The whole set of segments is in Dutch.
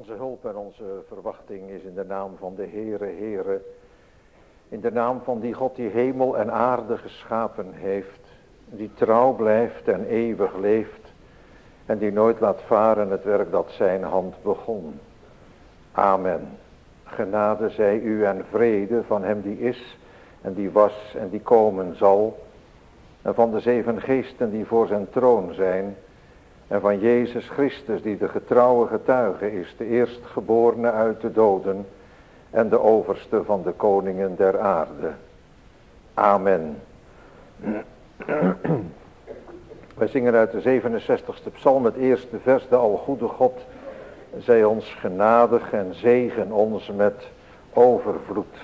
Onze hulp en onze verwachting is in de naam van de Heere, in de naam van die God die hemel en aarde geschapen heeft, die trouw blijft en eeuwig leeft en die nooit laat varen het werk dat zijn hand begon. Amen. Genade zij u en vrede van hem die is en die was en die komen zal, en van de 7 geesten die voor zijn troon zijn, en van Jezus Christus die de getrouwe getuige is, de eerstgeborene uit de doden en de overste van de koningen der aarde. Amen. Wij zingen uit de 67ste psalm het eerste vers: de algoede God zij ons genadig en zegen ons met overvloed.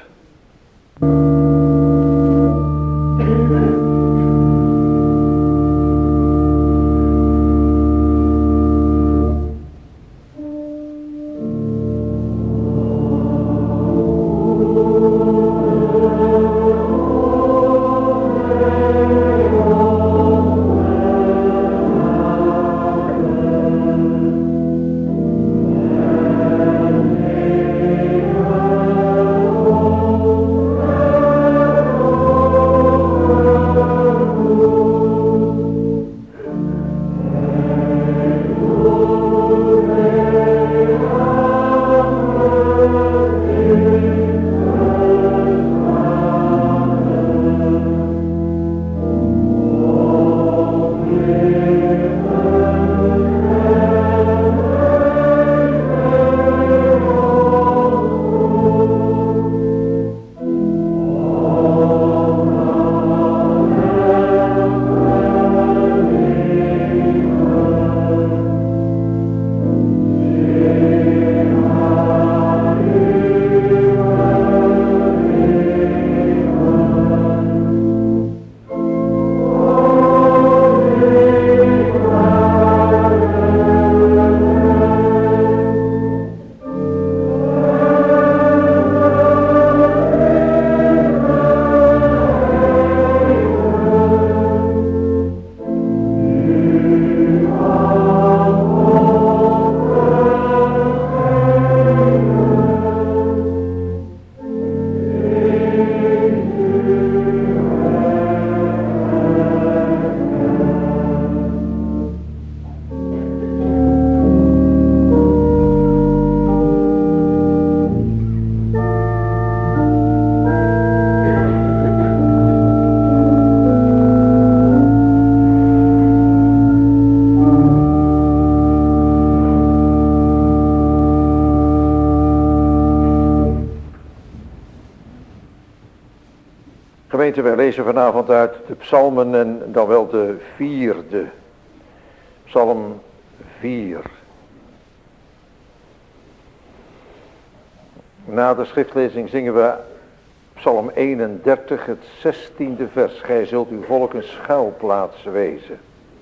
Wij lezen vanavond uit de psalmen en dan wel de 4e, psalm 4. Na de schriftlezing zingen we psalm 31, het 16e vers. Gij zult uw volk een schuilplaats wezen.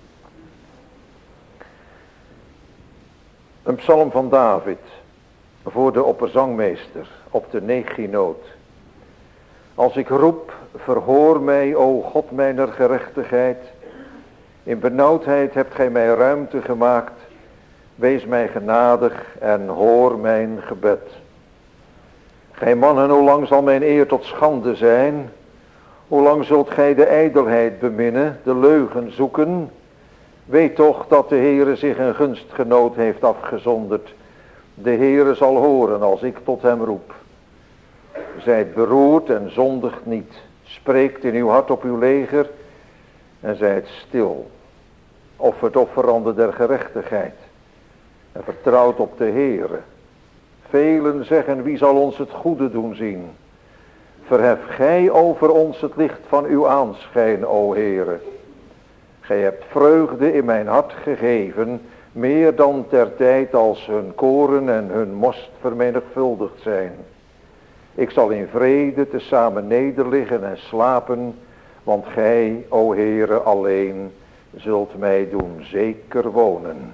Een psalm van David voor de opperzangmeester op de neginoot. Als ik roep, verhoor mij, o God mijner gerechtigheid. In benauwdheid hebt gij mij ruimte gemaakt. Wees mij genadig en hoor mijn gebed. Gij mannen, hoe lang zal mijn eer tot schande zijn? Hoe lang zult gij de ijdelheid beminnen, de leugen zoeken? Weet toch dat de Heere zich een gunstgenoot heeft afgezonderd. De Heere zal horen als ik tot hem roep. Zijt beroerd en zondigt niet. Spreekt in uw hart op uw leger en zijt stil. Offert offeranden der gerechtigheid en vertrouwt op de Heere. Velen zeggen, wie zal ons het goede doen zien? Verhef gij over ons het licht van uw aanschijn, o Heere. Gij hebt vreugde in mijn hart gegeven, meer dan ter tijd als hun koren en hun most vermenigvuldigd zijn. Ik zal in vrede tezamen nederliggen en slapen, want gij, o Heere, alleen zult mij doen zeker wonen.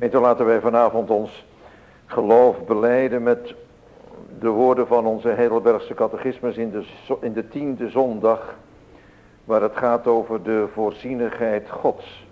En toen laten wij vanavond ons geloof belijden met de woorden van onze Heidelbergse catechismus in de 10e zondag, waar het gaat over de voorzienigheid Gods.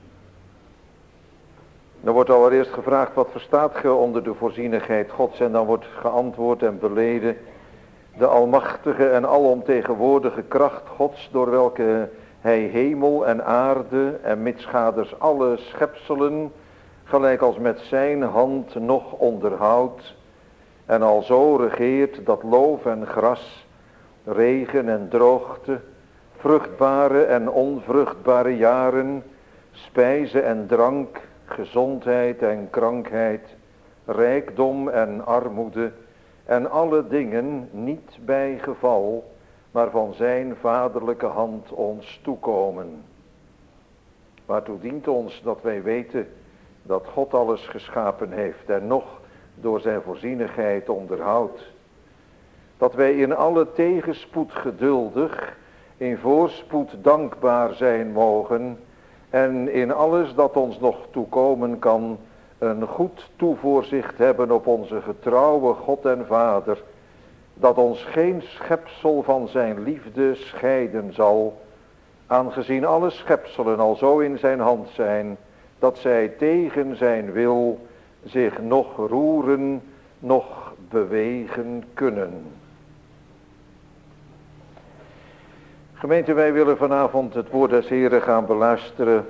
Dan wordt allereerst gevraagd, wat verstaat ge onder de voorzienigheid Gods? En dan wordt geantwoord en beleden, de almachtige en alomtegenwoordige kracht Gods, door welke hij hemel en aarde en mitsgaders alle schepselen, gelijk als met zijn hand nog onderhoudt, en alzo regeert dat loof en gras, regen en droogte, vruchtbare en onvruchtbare jaren, spijze en drank, gezondheid en krankheid, rijkdom en armoede, en alle dingen niet bij geval, maar van zijn vaderlijke hand ons toekomen. Waartoe dient ons dat wij weten dat God alles geschapen heeft en nog door zijn voorzienigheid onderhoudt. Dat wij in alle tegenspoed geduldig, in voorspoed dankbaar zijn mogen en in alles dat ons nog toekomen kan, een goed toevoorzicht hebben op onze getrouwe God en Vader, dat ons geen schepsel van zijn liefde scheiden zal, aangezien alle schepselen al zo in zijn hand zijn, dat zij tegen zijn wil zich nog roeren, nog bewegen kunnen. Gemeente, wij willen vanavond het woord des Heren gaan beluisteren,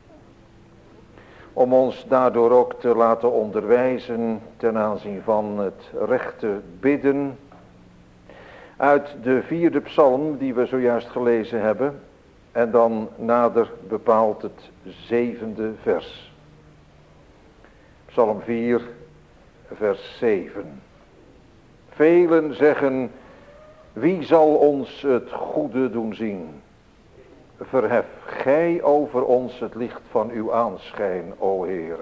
om ons daardoor ook te laten onderwijzen ten aanzien van het rechte bidden. Uit de 4e psalm die we zojuist gelezen hebben, en dan nader bepaald het 7e vers. Psalm 4, vers 7. Velen zeggen, wie zal ons het goede doen zien? Verhef gij over ons het licht van uw aanschijn, o Heere.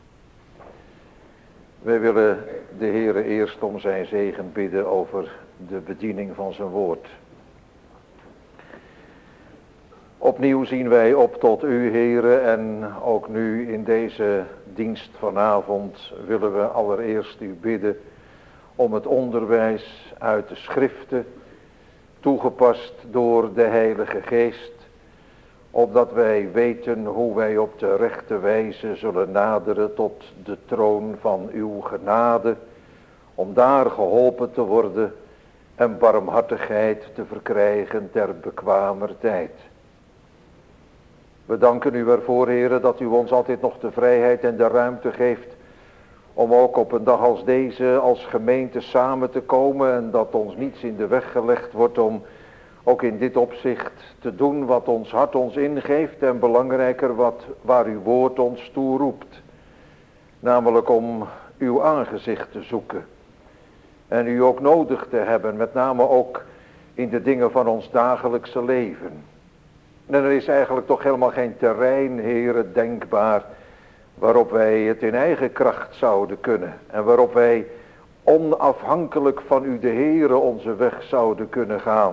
Wij willen de Heere eerst om zijn zegen bidden over de bediening van zijn woord. Opnieuw zien wij op tot u, Heere, en ook nu in deze dienst vanavond willen we allereerst u bidden om het onderwijs uit de schriften, toegepast door de Heilige Geest, opdat wij weten hoe wij op de rechte wijze zullen naderen tot de troon van uw genade, om daar geholpen te worden en barmhartigheid te verkrijgen ter bekwamer tijd. We danken u ervoor, Heere, dat u ons altijd nog de vrijheid en de ruimte geeft om ook op een dag als deze als gemeente samen te komen en dat ons niets in de weg gelegd wordt om ook in dit opzicht te doen wat ons hart ons ingeeft en belangrijker waar uw woord ons toe roept. Namelijk om uw aangezicht te zoeken en u ook nodig te hebben, met name ook in de dingen van ons dagelijkse leven. En er is eigenlijk toch helemaal geen terrein, Heere, denkbaar waarop wij het in eigen kracht zouden kunnen. En waarop wij onafhankelijk van u, de Heere, onze weg zouden kunnen gaan.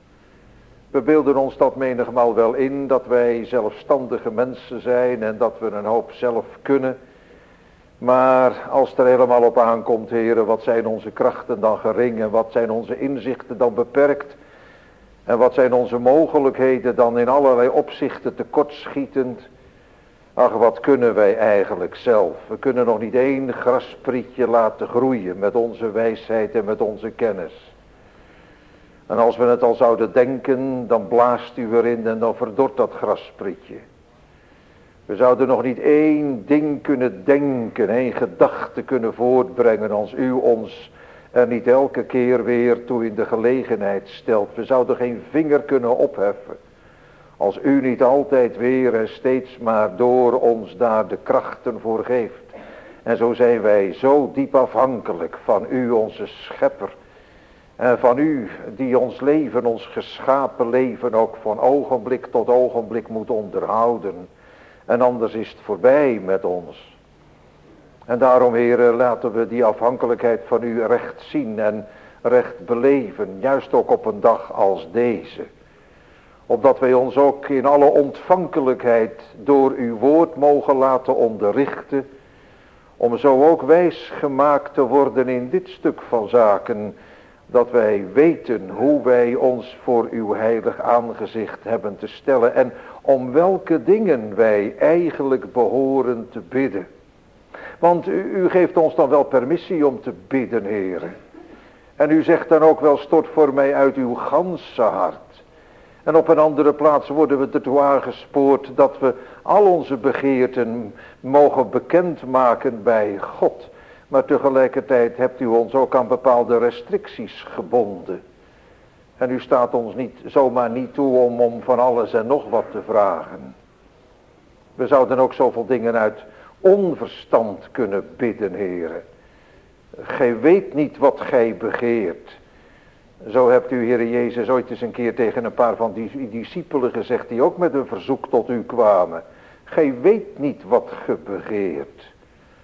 We beelden ons dat menigmaal wel in, dat wij zelfstandige mensen zijn en dat we een hoop zelf kunnen. Maar als het er helemaal op aankomt, Heere, wat zijn onze krachten dan gering en wat zijn onze inzichten dan beperkt? En wat zijn onze mogelijkheden dan in allerlei opzichten tekortschietend? Ach, wat kunnen wij eigenlijk zelf? We kunnen nog niet één grasprietje laten groeien met onze wijsheid en met onze kennis. En als we het al zouden denken, dan blaast u erin en dan verdort dat grasprietje. We zouden nog niet één ding kunnen denken, één gedachte kunnen voortbrengen als u ons er niet elke keer weer toe in de gelegenheid stelt. We zouden geen vinger kunnen opheffen als u niet altijd weer en steeds maar door ons daar de krachten voor geeft. En zo zijn wij zo diep afhankelijk van u, onze schepper. En van u die ons leven, ons geschapen leven ook van ogenblik tot ogenblik moet onderhouden. En anders is het voorbij met ons. En daarom, Heere, laten we die afhankelijkheid van u recht zien en recht beleven. Juist ook op een dag als deze. Opdat wij ons ook in alle ontvankelijkheid door uw woord mogen laten onderrichten. om zo ook wijs gemaakt te worden in dit stuk van zaken, dat wij weten hoe wij ons voor uw heilig aangezicht hebben te stellen en om welke dingen wij eigenlijk behoren te bidden. Want u geeft ons dan wel permissie om te bidden, Heere. En u zegt dan ook wel, stort voor mij uit uw ganse hart. En op een andere plaats worden we ertoe aangespoord dat we al onze begeerten mogen bekendmaken bij God. Maar tegelijkertijd hebt u ons ook aan bepaalde restricties gebonden. En u staat ons niet zomaar niet toe om van alles en nog wat te vragen. We zouden ook zoveel dingen uit onverstand kunnen bidden, Heere. Gij weet niet wat gij begeert. Zo hebt u, Heere Jezus, ooit eens een keer tegen een paar van die discipelen gezegd die ook met een verzoek tot u kwamen. Gij weet niet wat ge begeert.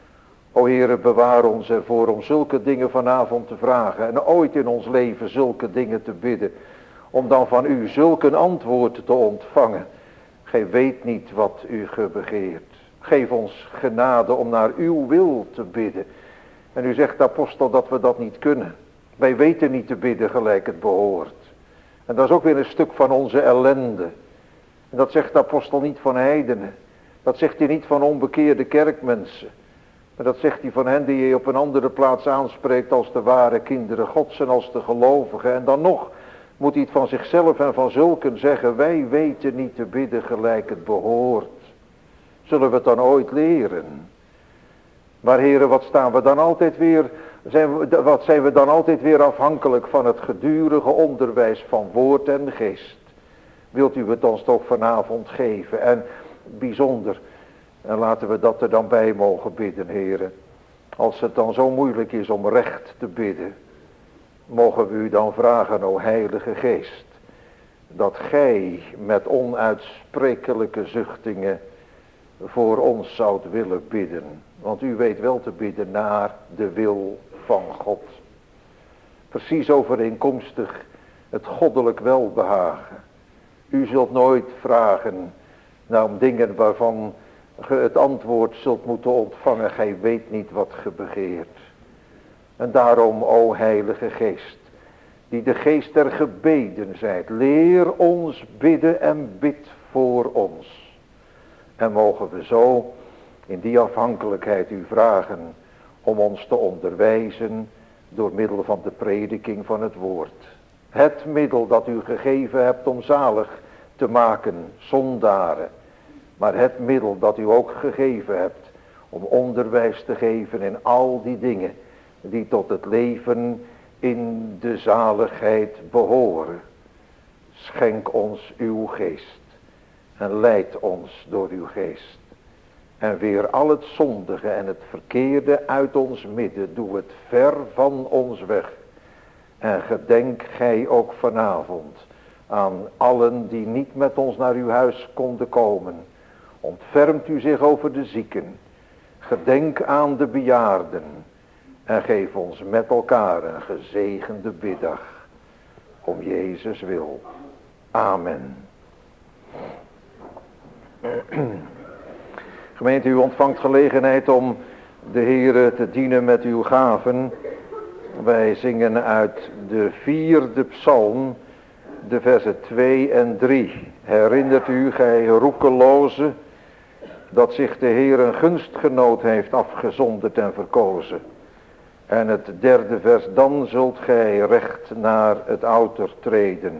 O Heere, bewaar ons ervoor om zulke dingen vanavond te vragen en ooit in ons leven zulke dingen te bidden. Om dan van u zulke een antwoord te ontvangen. Gij weet niet wat u begeert. Geef ons genade om naar uw wil te bidden. En u zegt, apostel, dat we dat niet kunnen. Wij weten niet te bidden gelijk het behoort. En dat is ook weer een stuk van onze ellende. En dat zegt de apostel niet van heidenen. Dat zegt hij niet van onbekeerde kerkmensen. Maar dat zegt hij van hen die hij op een andere plaats aanspreekt als de ware kinderen Gods en als de gelovigen. En dan nog moet hij het van zichzelf en van zulken zeggen, wij weten niet te bidden gelijk het behoort. Zullen we het dan ooit leren? Maar heren, wat staan we dan altijd weer, wat zijn we dan altijd weer afhankelijk van het gedurige onderwijs van woord en geest. Wilt u het ons toch vanavond geven en bijzonder, en laten we dat er dan bij mogen bidden, heren. Als het dan zo moeilijk is om recht te bidden, mogen we u dan vragen, o Heilige Geest, dat gij met onuitsprekelijke zuchtingen voor ons zoudt willen bidden. Want u weet wel te bidden naar de wil van God. Precies overeenkomstig het goddelijk welbehagen. U zult nooit vragen naar om dingen waarvan ge het antwoord zult moeten ontvangen. Gij weet niet wat ge begeert. En daarom, o Heilige Geest, die de geest der gebeden zijt, leer ons bidden en bid voor ons. En mogen we zo in die afhankelijkheid u vragen om ons te onderwijzen door middel van de prediking van het woord. Het middel dat u gegeven hebt om zalig te maken, zondaren. Maar het middel dat u ook gegeven hebt om onderwijs te geven in al die dingen die tot het leven in de zaligheid behoren. Schenk ons uw geest en leid ons door uw geest. En weer al het zondige en het verkeerde uit ons midden, doe het ver van ons weg. En gedenk gij ook vanavond aan allen die niet met ons naar uw huis konden komen. Ontfermt u zich over de zieken. Gedenk aan de bejaarden. En geef ons met elkaar een gezegende biddag. Om Jezus wil. Amen. Gemeente, u ontvangt gelegenheid om de Heere te dienen met uw gaven. Wij zingen uit de 4e psalm, de versen 2 en 3. Herinnert u, gij roekeloze, dat zich de Heer een gunstgenoot heeft afgezonderd en verkozen. En het 3e vers, dan zult gij recht naar het outer treden.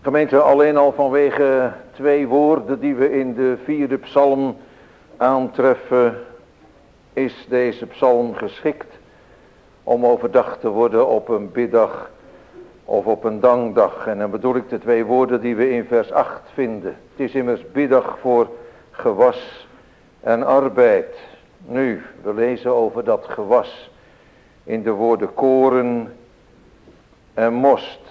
Gemeente, alleen al vanwege 2 woorden die we in de 4e psalm aantreffen, is deze psalm geschikt om overdacht te worden op een biddag of op een dankdag. En dan bedoel ik de 2 woorden die we in vers 8 vinden. Het is immers biddag voor gewas en arbeid. Nu, we lezen over dat gewas in de woorden koren en most.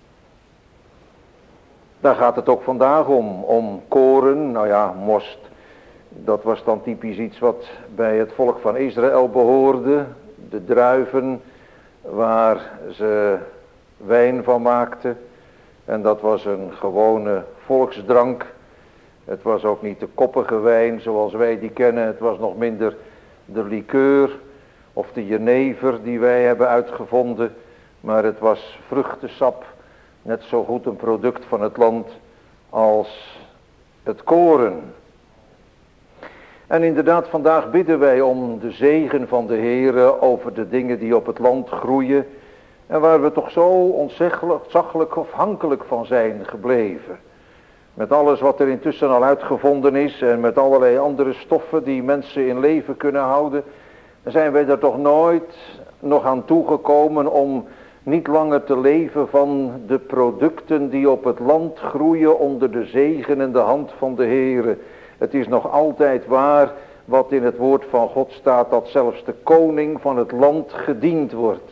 Daar gaat het ook vandaag om koren. Nou ja, most, dat was dan typisch iets wat bij het volk van Israël behoorde. De druiven waar ze wijn van maakten. En dat was een gewone volksdrank. Het was ook niet de koppige wijn zoals wij die kennen. Het was nog minder de likeur of de jenever die wij hebben uitgevonden. Maar het was vruchtensap. Net zo goed een product van het land als het koren. En inderdaad, vandaag bidden wij om de zegen van de Heere over de dingen die op het land groeien. En waar we toch zo ontzaglijk afhankelijk van zijn gebleven. Met alles wat er intussen al uitgevonden is en met allerlei andere stoffen die mensen in leven kunnen houden. Dan zijn wij er toch nooit nog aan toegekomen om niet langer te leven van de producten die op het land groeien onder de zegen en de hand van de Heere. Het is nog altijd waar wat in het woord van God staat, dat zelfs de koning van het land gediend wordt.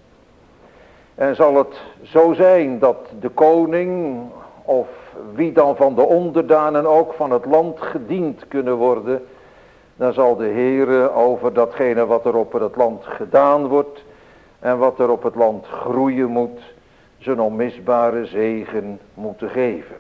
En zal het zo zijn dat de koning of wie dan van de onderdanen ook van het land gediend kunnen worden, dan zal de Heere over datgene wat er op het land gedaan wordt en wat er op het land groeien moet, zijn onmisbare zegen moeten geven.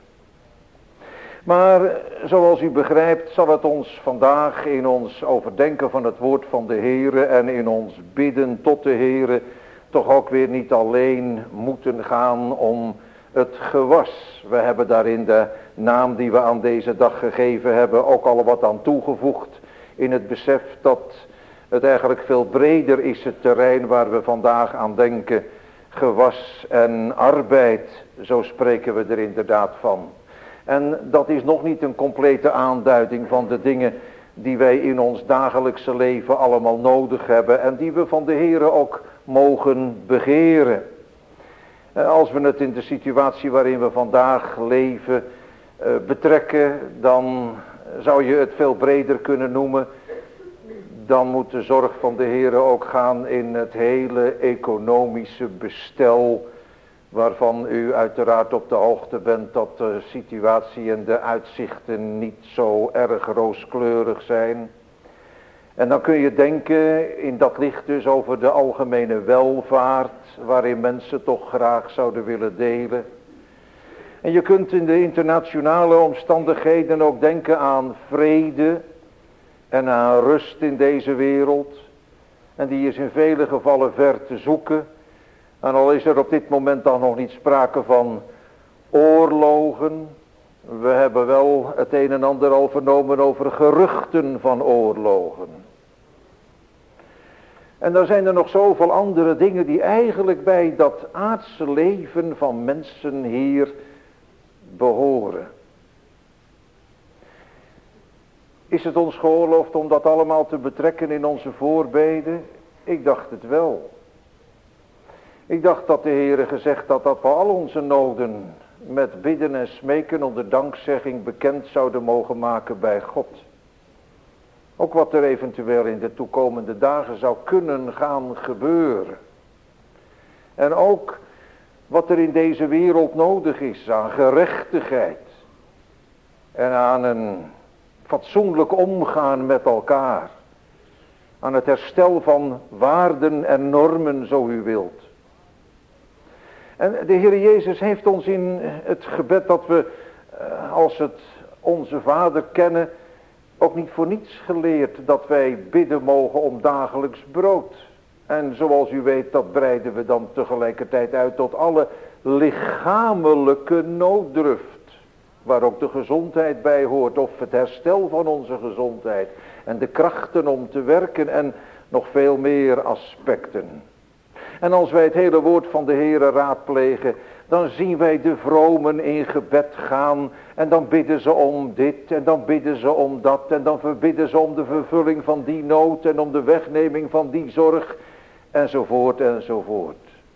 Maar zoals u begrijpt zal het ons vandaag in ons overdenken van het woord van de Heere en in ons bidden tot de Heere toch ook weer niet alleen moeten gaan om het gewas. We hebben daarin de naam die we aan deze dag gegeven hebben ook al wat aan toegevoegd in het besef dat het eigenlijk veel breder is, het terrein waar we vandaag aan denken. Gewas en arbeid, zo spreken we er inderdaad van. En dat is nog niet een complete aanduiding van de dingen die wij in ons dagelijkse leven allemaal nodig hebben en die we van de Heere ook mogen begeren. Als we het in de situatie waarin we vandaag leven betrekken, dan zou je het veel breder kunnen noemen. Dan moet de zorg van de Heere ook gaan in het hele economische bestel, waarvan u uiteraard op de hoogte bent dat de situatie en de uitzichten niet zo erg rooskleurig zijn. En dan kun je denken in dat licht dus over de algemene welvaart, waarin mensen toch graag zouden willen delen. En je kunt in de internationale omstandigheden ook denken aan vrede en aan rust in deze wereld. En die is in vele gevallen ver te zoeken. En al is er op dit moment dan nog niet sprake van oorlogen. We hebben wel het een en ander al vernomen over geruchten van oorlogen. En dan zijn er nog zoveel andere dingen die eigenlijk bij dat aardse leven van mensen hier behoren. Is het ons geoorloofd om dat allemaal te betrekken in onze voorbeden? Ik dacht het wel. Ik dacht dat de Heere gezegd had dat we al onze noden met bidden en smeken onder dankzegging bekend zouden mogen maken bij God. Ook wat er eventueel in de toekomende dagen zou kunnen gaan gebeuren. En ook wat er in deze wereld nodig is aan gerechtigheid. En aan een fatsoenlijk omgaan met elkaar. Aan het herstel van waarden en normen, zo u wilt. En de Heer Jezus heeft ons in het gebed dat we als het onze Vader kennen, ook niet voor niets geleerd dat wij bidden mogen om dagelijks brood. En zoals u weet, dat breiden we dan tegelijkertijd uit tot alle lichamelijke nooddruft. Waar ook de gezondheid bij hoort, of het herstel van onze gezondheid. En de krachten om te werken en nog veel meer aspecten. En als wij het hele woord van de Heere raadplegen, dan zien wij de vromen in gebed gaan. En dan bidden ze om dit en dan bidden ze om dat. En dan bidden ze om de vervulling van die nood en om de wegneming van die zorg. Enzovoort enzovoort.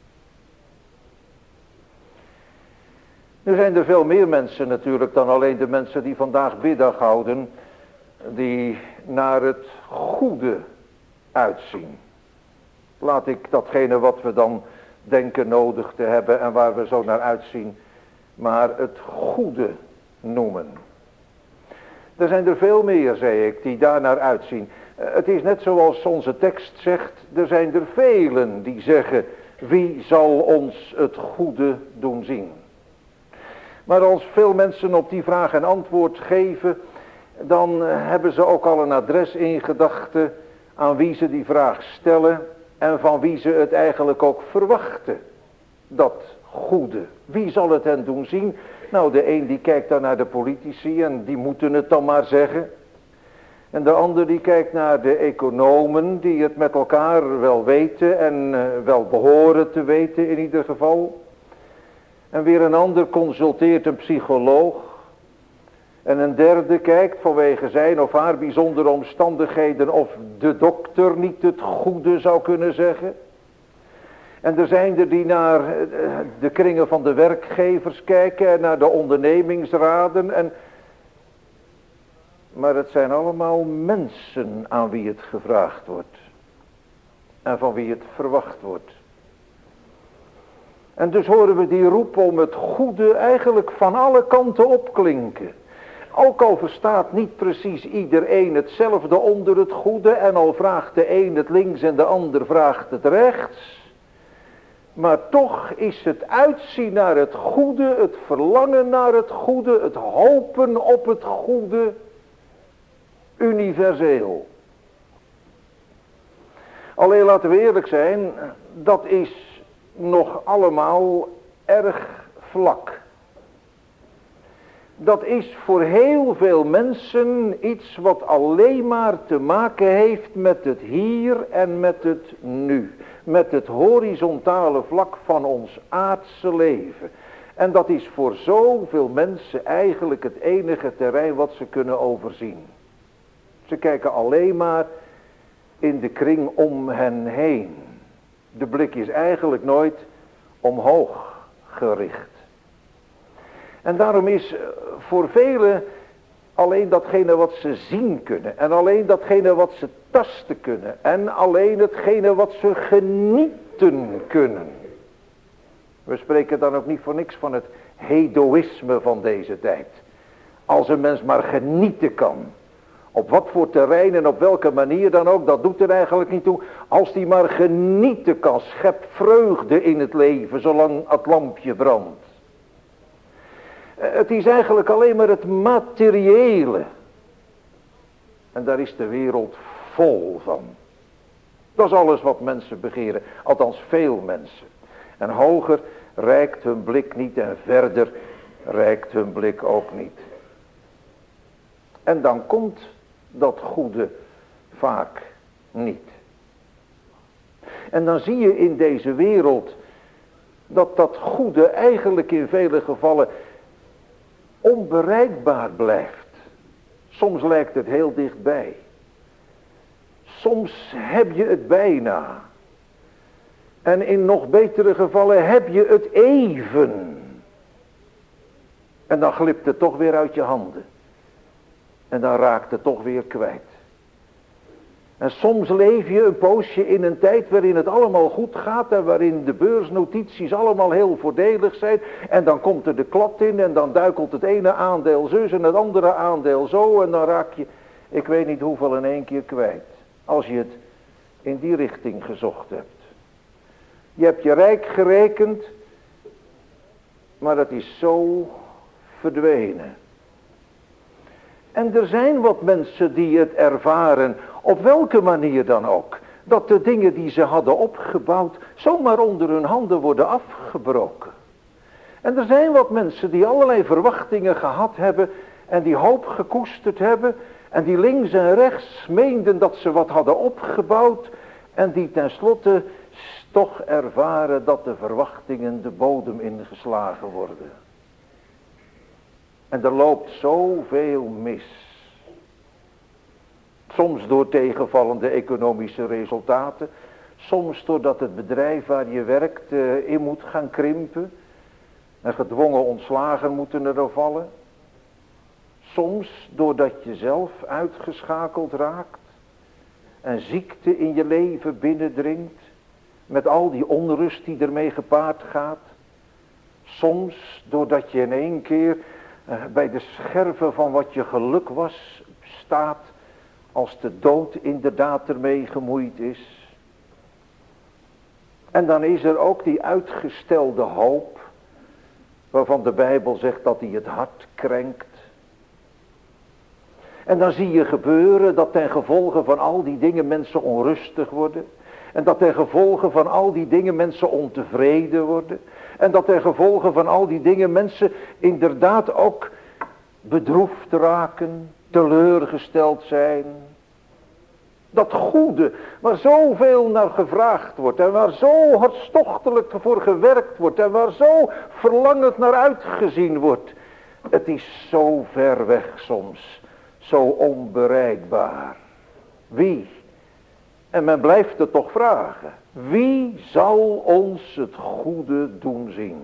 Nu zijn er veel meer mensen natuurlijk dan alleen de mensen die vandaag biddag houden. Die naar het goede uitzien. Laat ik datgene wat we dan denken nodig te hebben en waar we zo naar uitzien, maar het goede noemen. Er zijn er veel meer, zei ik, die daar naar uitzien. Het is net zoals onze tekst zegt, er zijn er velen die zeggen, wie zal ons het goede doen zien? Maar als veel mensen op die vraag een antwoord geven, dan hebben ze ook al een adres in gedachten aan wie ze die vraag stellen en van wie ze het eigenlijk ook verwachten. Dat goede. Wie zal het hen doen zien? Nou, de een die kijkt dan naar de politici en die moeten het dan maar zeggen. En de ander die kijkt naar de economen die het met elkaar wel weten en wel behoren te weten in ieder geval. En weer een ander consulteert een psycholoog. En een derde kijkt vanwege zijn of haar bijzondere omstandigheden of de dokter niet het goede zou kunnen zeggen. En er zijn er die naar de kringen van de werkgevers kijken en naar de ondernemingsraden. Maar het zijn allemaal mensen aan wie het gevraagd wordt. En van wie het verwacht wordt. En dus horen we die roep om het goede eigenlijk van alle kanten opklinken. Ook al verstaat niet precies iedereen hetzelfde onder het goede en al vraagt de een het links en de ander vraagt het rechts. Maar toch is het uitzien naar het goede, het verlangen naar het goede, het hopen op het goede universeel. Alleen laten we eerlijk zijn, dat is nog allemaal erg vlak. Dat is voor heel veel mensen iets wat alleen maar te maken heeft met het hier en met het nu. Met het horizontale vlak van ons aardse leven. En dat is voor zoveel mensen eigenlijk het enige terrein wat ze kunnen overzien. Ze kijken alleen maar in de kring om hen heen. De blik is eigenlijk nooit omhoog gericht. En daarom is voor velen alleen datgene wat ze zien kunnen. En alleen datgene wat ze tasten kunnen. En alleen hetgene wat ze genieten kunnen. We spreken dan ook niet voor niks van het hedoïsme van deze tijd. Als een mens maar genieten kan. Op wat voor terrein en op welke manier dan ook, dat doet er eigenlijk niet toe. Als die maar genieten kan, schept vreugde in het leven zolang het lampje brandt. Het is eigenlijk alleen maar het materiële. En daar is de wereld vol van. Dat is alles wat mensen begeren, althans veel mensen. En hoger reikt hun blik niet en verder reikt hun blik ook niet. En dan komt dat goede vaak niet. En dan zie je in deze wereld dat dat goede eigenlijk in vele gevallen onbereikbaar blijft. Soms lijkt het heel dichtbij. Soms heb je het bijna. En in nog betere gevallen heb je het even. En dan glipt het toch weer uit je handen. En dan raakt het toch weer kwijt. En soms leef je een poosje in een tijd waarin het allemaal goed gaat en waarin de beursnotities allemaal heel voordelig zijn. En dan komt er de klad in en dan duikelt het ene aandeel zus en het andere aandeel zo. En dan raak je, ik weet niet hoeveel in één keer kwijt. Als je het in die richting gezocht hebt. Je hebt je rijk gerekend, maar dat is zo verdwenen. En er zijn wat mensen die het ervaren, op welke manier dan ook, dat de dingen die ze hadden opgebouwd zomaar onder hun handen worden afgebroken. En er zijn wat mensen die allerlei verwachtingen gehad hebben en die hoop gekoesterd hebben en die links en rechts meenden dat ze wat hadden opgebouwd en die tenslotte toch ervaren dat de verwachtingen de bodem ingeslagen worden. En er loopt zoveel mis. Soms door tegenvallende economische resultaten. Soms doordat het bedrijf waar je werkt in moet gaan krimpen. En gedwongen ontslagen moeten er vallen. Soms doordat je zelf uitgeschakeld raakt. En ziekte in je leven binnendringt. Met al die onrust die ermee gepaard gaat. Soms doordat je in één keer bij de scherven van wat je geluk was staat. Als de dood inderdaad ermee gemoeid is. En dan is er ook die uitgestelde hoop. Waarvan de Bijbel zegt dat die het hart krenkt. En dan zie je gebeuren dat ten gevolge van al die dingen mensen onrustig worden. En dat ten gevolge van al die dingen mensen ontevreden worden. En dat ten gevolge van al die dingen mensen inderdaad ook bedroefd raken, teleurgesteld zijn. Dat goede, waar zoveel naar gevraagd wordt en waar zo hartstochtelijk voor gewerkt wordt en waar zo verlangend naar uitgezien wordt. Het is zo ver weg soms, zo onbereikbaar. Wie? En men blijft het toch vragen. Wie zal ons het goede doen zien?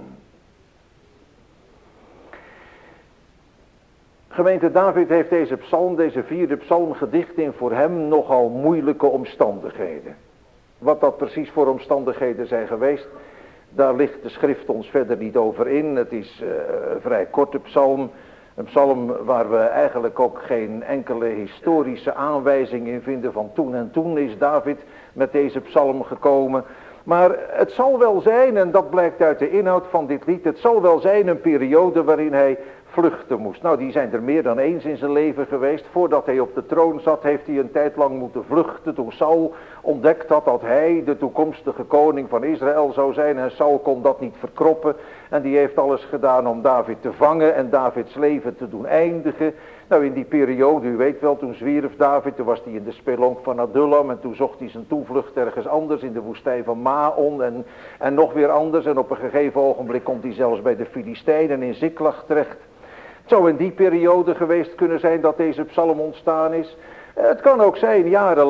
Gemeente David heeft deze psalm, deze 4e psalm gedicht in voor hem nogal moeilijke omstandigheden. Wat dat precies voor omstandigheden zijn geweest, daar ligt de schrift ons verder niet over in. Het is een vrij korte psalm. Een psalm waar we eigenlijk ook geen enkele historische aanwijzing in vinden van toen en toen is David met deze psalm gekomen. Maar het zal wel zijn, en dat blijkt uit de inhoud van dit lied, het zal wel zijn een periode waarin hij vluchten moest. Nou, die zijn er meer dan eens in zijn leven geweest. Voordat hij op de troon zat, heeft hij een tijd lang moeten vluchten. Toen Saul ontdekt had dat hij de toekomstige koning van Israël zou zijn. En Saul kon dat niet verkroppen. En die heeft alles gedaan om David te vangen en Davids leven te doen eindigen. Nou, in die periode, u weet wel, toen zwierf David, toen was hij in de spelonk van Adullam. En toen zocht hij zijn toevlucht ergens anders in de woestijn van Maon en nog weer anders. En op een gegeven ogenblik komt hij zelfs bij de Filistijnen in Ziklag terecht. Het zou in die periode geweest kunnen zijn dat deze psalm ontstaan is. Het kan ook zijn jaren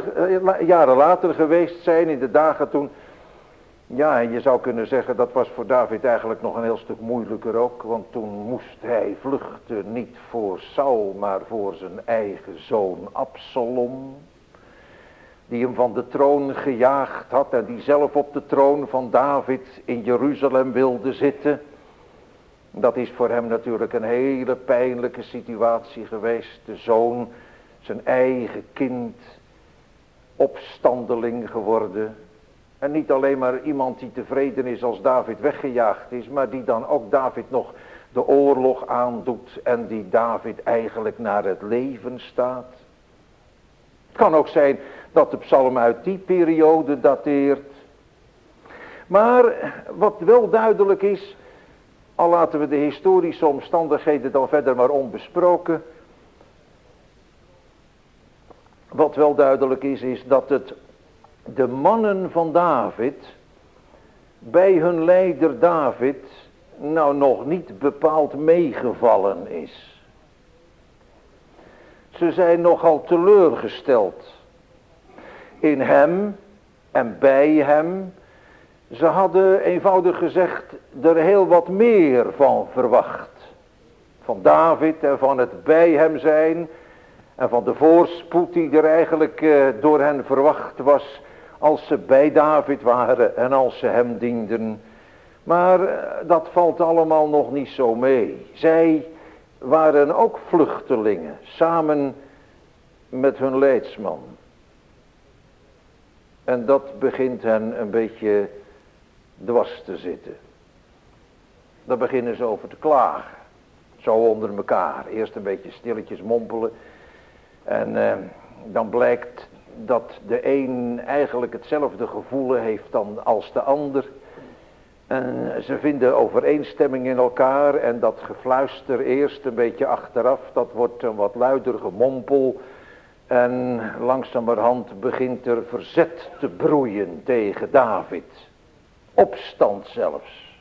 later geweest zijn, in de dagen toen. Ja, en je zou kunnen zeggen dat was voor David eigenlijk nog een heel stuk moeilijker ook. Want toen moest hij vluchten niet voor Saul, maar voor zijn eigen zoon Absalom. Die hem van de troon gejaagd had en die zelf op de troon van David in Jeruzalem wilde zitten. Dat is voor hem natuurlijk een hele pijnlijke situatie geweest. De zoon, zijn eigen kind, opstandeling geworden. En niet alleen maar iemand die tevreden is als David weggejaagd is, maar die dan ook David nog de oorlog aandoet en die David eigenlijk naar het leven staat. Het kan ook zijn dat de psalm uit die periode dateert. Maar wat wel duidelijk is, al laten we de historische omstandigheden dan verder maar onbesproken. Wat wel duidelijk is dat het de mannen van David bij hun leider David nou nog niet bepaald meegevallen is. Ze zijn nogal teleurgesteld in hem en bij hem. Ze hadden eenvoudig gezegd er heel wat meer van verwacht. Van David en van het bij hem zijn. En van de voorspoed die er eigenlijk door hen verwacht was. Als ze bij David waren en als ze hem dienden. Maar dat valt allemaal nog niet zo mee. Zij waren ook vluchtelingen. Samen met hun leidsman. En dat begint hen een beetje dwars te zitten. Daar beginnen ze over te klagen. Zo onder elkaar. Eerst een beetje stilletjes mompelen. En dan blijkt dat de een eigenlijk hetzelfde gevoel heeft dan als de ander. En ze vinden overeenstemming in elkaar. En dat gefluister eerst een beetje achteraf. Dat wordt een wat luider gemompel. En langzamerhand begint er verzet te broeien tegen David. Opstand zelfs.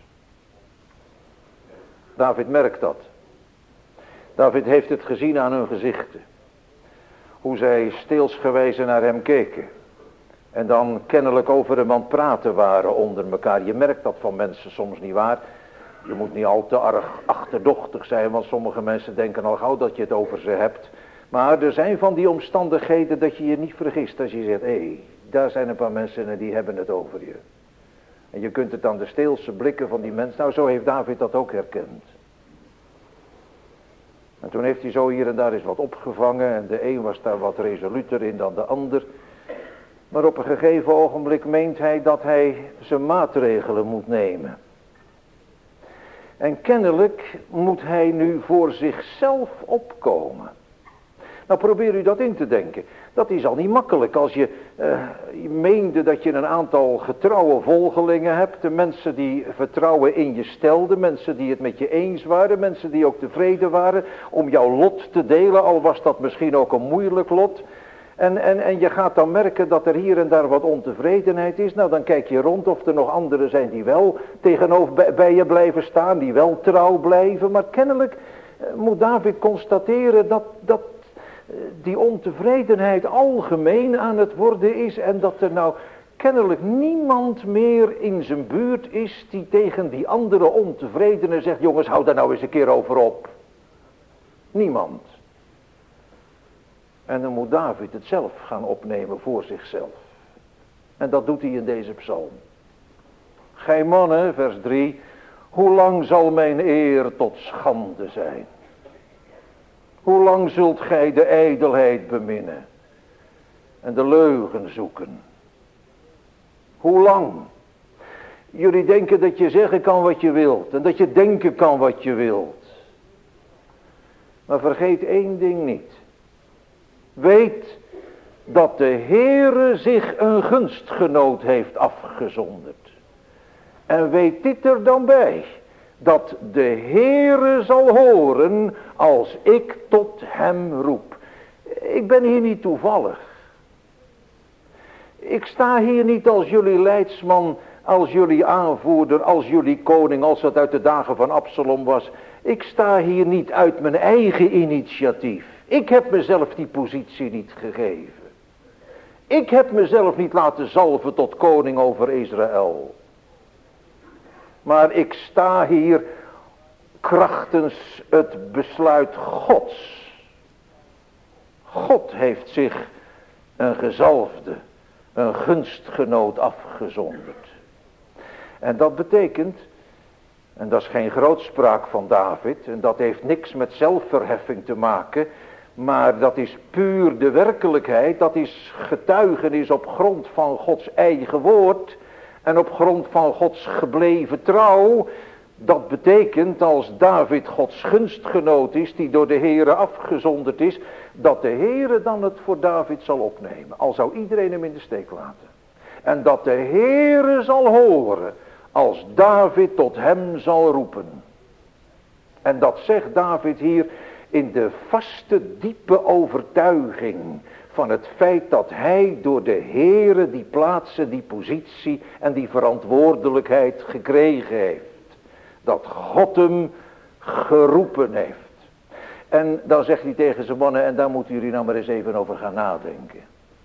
David merkt dat. David heeft het gezien aan hun gezichten. Hoe zij steelsgewijze naar hem keken. En dan kennelijk over hem aan het praten waren onder elkaar. Je merkt dat van mensen soms niet waar. Je moet niet al te erg achterdochtig zijn, want sommige mensen denken al gauw dat je het over ze hebt. Maar er zijn van die omstandigheden dat je je niet vergist als je zegt, hé, daar zijn een paar mensen en die hebben het over je. En je kunt het aan de steelse blikken van die mensen, nou zo heeft David dat ook herkend. En toen heeft hij zo hier en daar eens wat opgevangen en de een was daar wat resoluter in dan de ander. Maar op een gegeven ogenblik meent hij dat hij zijn maatregelen moet nemen. En kennelijk moet hij nu voor zichzelf opkomen. Nou probeer u dat in te denken. Dat is al niet makkelijk als je meende dat je een aantal getrouwe volgelingen hebt. De mensen die vertrouwen in je stelden. Mensen die het met je eens waren. Mensen die ook tevreden waren om jouw lot te delen. Al was dat misschien ook een moeilijk lot. En je gaat dan merken dat er hier en daar wat ontevredenheid is. Nou dan kijk je rond of er nog anderen zijn die wel tegenover bij je blijven staan. Die wel trouw blijven. Maar kennelijk moet David constateren dat die ontevredenheid algemeen aan het worden is. En dat er nou kennelijk niemand meer in zijn buurt is die tegen die andere ontevredenen zegt, jongens hou daar nou eens een keer over op. Niemand. En dan moet David het zelf gaan opnemen voor zichzelf. En dat doet hij in deze psalm. Gij mannen, vers 3, hoe lang zal mijn eer tot schande zijn? Hoe lang zult gij de ijdelheid beminnen en de leugen zoeken? Hoe lang? Jullie denken dat je zeggen kan wat je wilt en dat je denken kan wat je wilt. Maar vergeet één ding niet. Weet dat de Heere zich een gunstgenoot heeft afgezonderd. En weet dit er dan bij. Dat de Heere zal horen als ik tot hem roep. Ik ben hier niet toevallig. Ik sta hier niet als jullie leidsman, als jullie aanvoerder, als jullie koning, als dat uit de dagen van Absalom was. Ik sta hier niet uit mijn eigen initiatief. Ik heb mezelf die positie niet gegeven. Ik heb mezelf niet laten zalven tot koning over Israël. Maar ik sta hier krachtens het besluit Gods. God heeft zich een gezalfde, een gunstgenoot afgezonderd. En dat betekent, en dat is geen grootspraak van David, en dat heeft niks met zelfverheffing te maken, maar dat is puur de werkelijkheid, dat is getuigenis op grond van Gods eigen woord en op grond van Gods gebleven trouw. Dat betekent als David Gods gunstgenoot is, die door de Heere afgezonderd is, dat de Heere dan het voor David zal opnemen, al zou iedereen hem in de steek laten. En dat de Heere zal horen als David tot hem zal roepen. En dat zegt David hier in de vaste, diepe overtuiging van het feit dat hij door de Heere die plaatsen, die positie en die verantwoordelijkheid gekregen heeft. Dat God hem geroepen heeft. En dan zegt hij tegen zijn mannen, en daar moeten jullie nou maar eens even over gaan nadenken.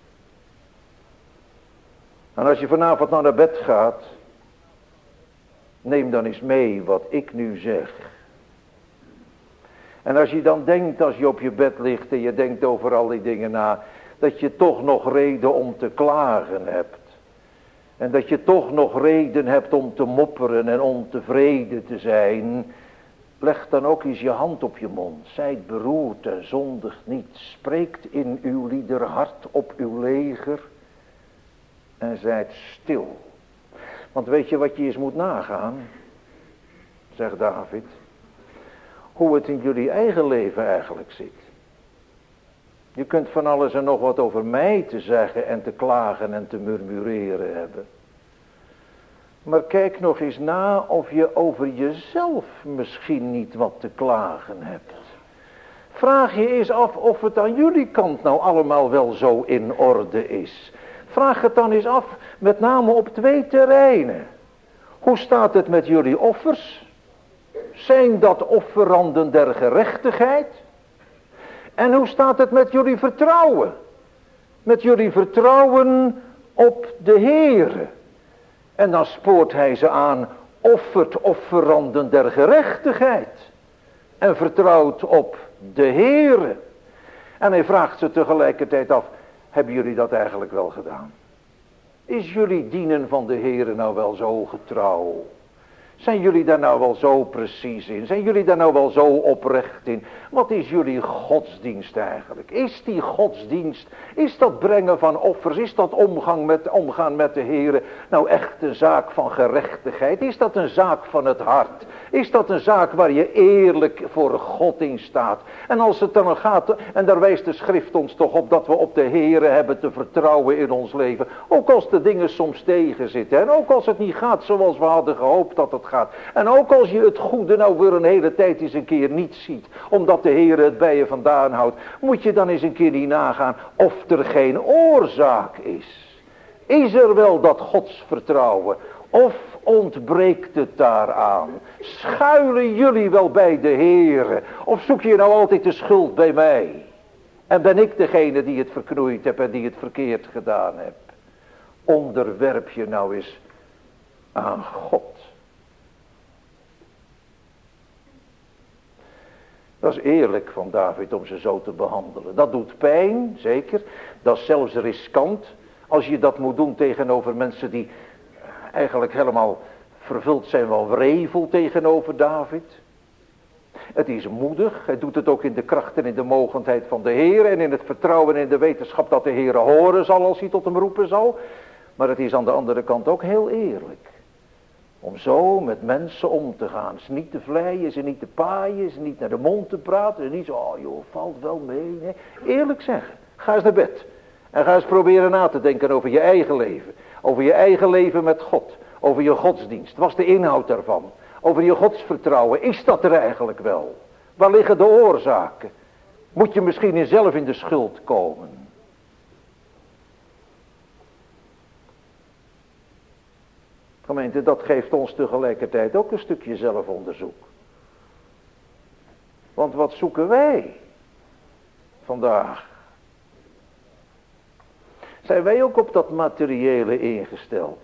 En als je vanavond naar bed gaat, neem dan eens mee wat ik nu zeg. En als je dan denkt, als je op je bed ligt en je denkt over al die dingen na, dat je toch nog reden om te klagen hebt. En dat je toch nog reden hebt om te mopperen en ontevreden te zijn. Leg dan ook eens je hand op je mond. Zijt beroerd en zondigt niet. Spreekt in uw lieder hart op uw leger. En zijt stil. Want weet je wat je eens moet nagaan? Zegt David. Hoe het in jullie eigen leven eigenlijk zit. Je kunt van alles en nog wat over mij te zeggen en te klagen en te murmureren hebben. Maar kijk nog eens na of je over jezelf misschien niet wat te klagen hebt. Vraag je eens af of het aan jullie kant nou allemaal wel zo in orde is. Vraag het dan eens af, met name op 2 terreinen. Hoe staat het met jullie offers? Zijn dat offeranden der gerechtigheid? En hoe staat het met jullie vertrouwen? Met jullie vertrouwen op de Heere. En dan spoort hij ze aan, offert offeranden der gerechtigheid. En vertrouwt op de Heere. En hij vraagt ze tegelijkertijd af, hebben jullie dat eigenlijk wel gedaan? Is jullie dienen van de Heere nou wel zo getrouw? Zijn jullie daar nou wel zo precies in? Zijn jullie daar nou wel zo oprecht in? Wat is jullie godsdienst eigenlijk? Is die godsdienst, is dat brengen van offers, is dat omgaan met de Heere nou echt een zaak van gerechtigheid? Is dat een zaak van het hart? Is dat een zaak waar je eerlijk voor God in staat? En als het dan gaat, en daar wijst de schrift ons toch op dat we op de Heere hebben te vertrouwen in ons leven. Ook als de dingen soms tegenzitten. En ook als het niet gaat zoals we hadden gehoopt dat het gaat. En ook als je het goede nou weer een hele tijd eens een keer niet ziet. Omdat de Heere het bij je vandaan houdt. Moet je dan eens een keer niet nagaan of er geen oorzaak is. Is er wel dat godsvertrouwen? Of ontbreekt het daaraan? Schuilen jullie wel bij de Heere? Of zoek je nou altijd de schuld bij mij? En ben ik degene die het verknoeid heb en die het verkeerd gedaan heb? Onderwerp je nou eens aan God. Dat is eerlijk van David om ze zo te behandelen. Dat doet pijn, zeker. Dat is zelfs riskant. Als je dat moet doen tegenover mensen die eigenlijk helemaal vervuld zijn van wrevel tegenover David. Het is moedig. Hij doet het ook in de kracht en in de mogendheid van de Heer. En in het vertrouwen en in de wetenschap dat de Heer horen zal als hij tot hem roepen zal. Maar het is aan de andere kant ook heel eerlijk. Om zo met mensen om te gaan. Ze niet te vleien, ze niet te paaien, ze niet naar de mond te praten. Ze niet zo, oh joh, valt wel mee. Nee. Eerlijk zeggen. Ga eens naar bed. En ga eens proberen na te denken over je eigen leven. Over je eigen leven met God. Over je godsdienst. Wat is de inhoud daarvan? Over je godsvertrouwen. Is dat er eigenlijk wel? Waar liggen de oorzaken? Moet je misschien zelf in de schuld komen? Gemeente, dat geeft ons tegelijkertijd ook een stukje zelfonderzoek. Want wat zoeken wij vandaag? Zijn wij ook op dat materiële ingesteld?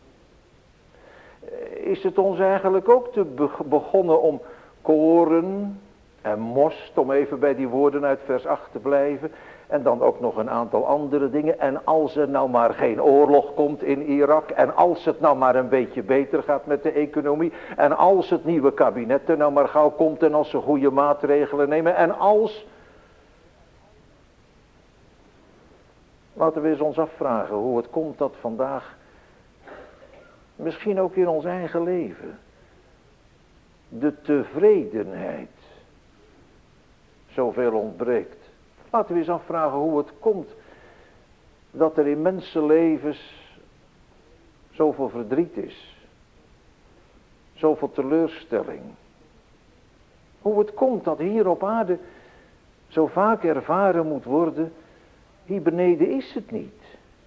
Is het ons eigenlijk ook te begonnen om koren en most, om even bij die woorden uit vers 8 te blijven, en dan ook nog een aantal andere dingen. En als er nou maar geen oorlog komt in Irak, en als het nou maar een beetje beter gaat met de economie, en als het nieuwe kabinet er nou maar gauw komt en als ze goede maatregelen nemen, en als... Laten we eens ons afvragen hoe het komt dat vandaag, misschien ook in ons eigen leven, de tevredenheid zoveel ontbreekt. Laten we eens afvragen hoe het komt dat er in mensenlevens zoveel verdriet is. Zoveel teleurstelling. Hoe het komt dat hier op aarde zo vaak ervaren moet worden, hier beneden is het niet.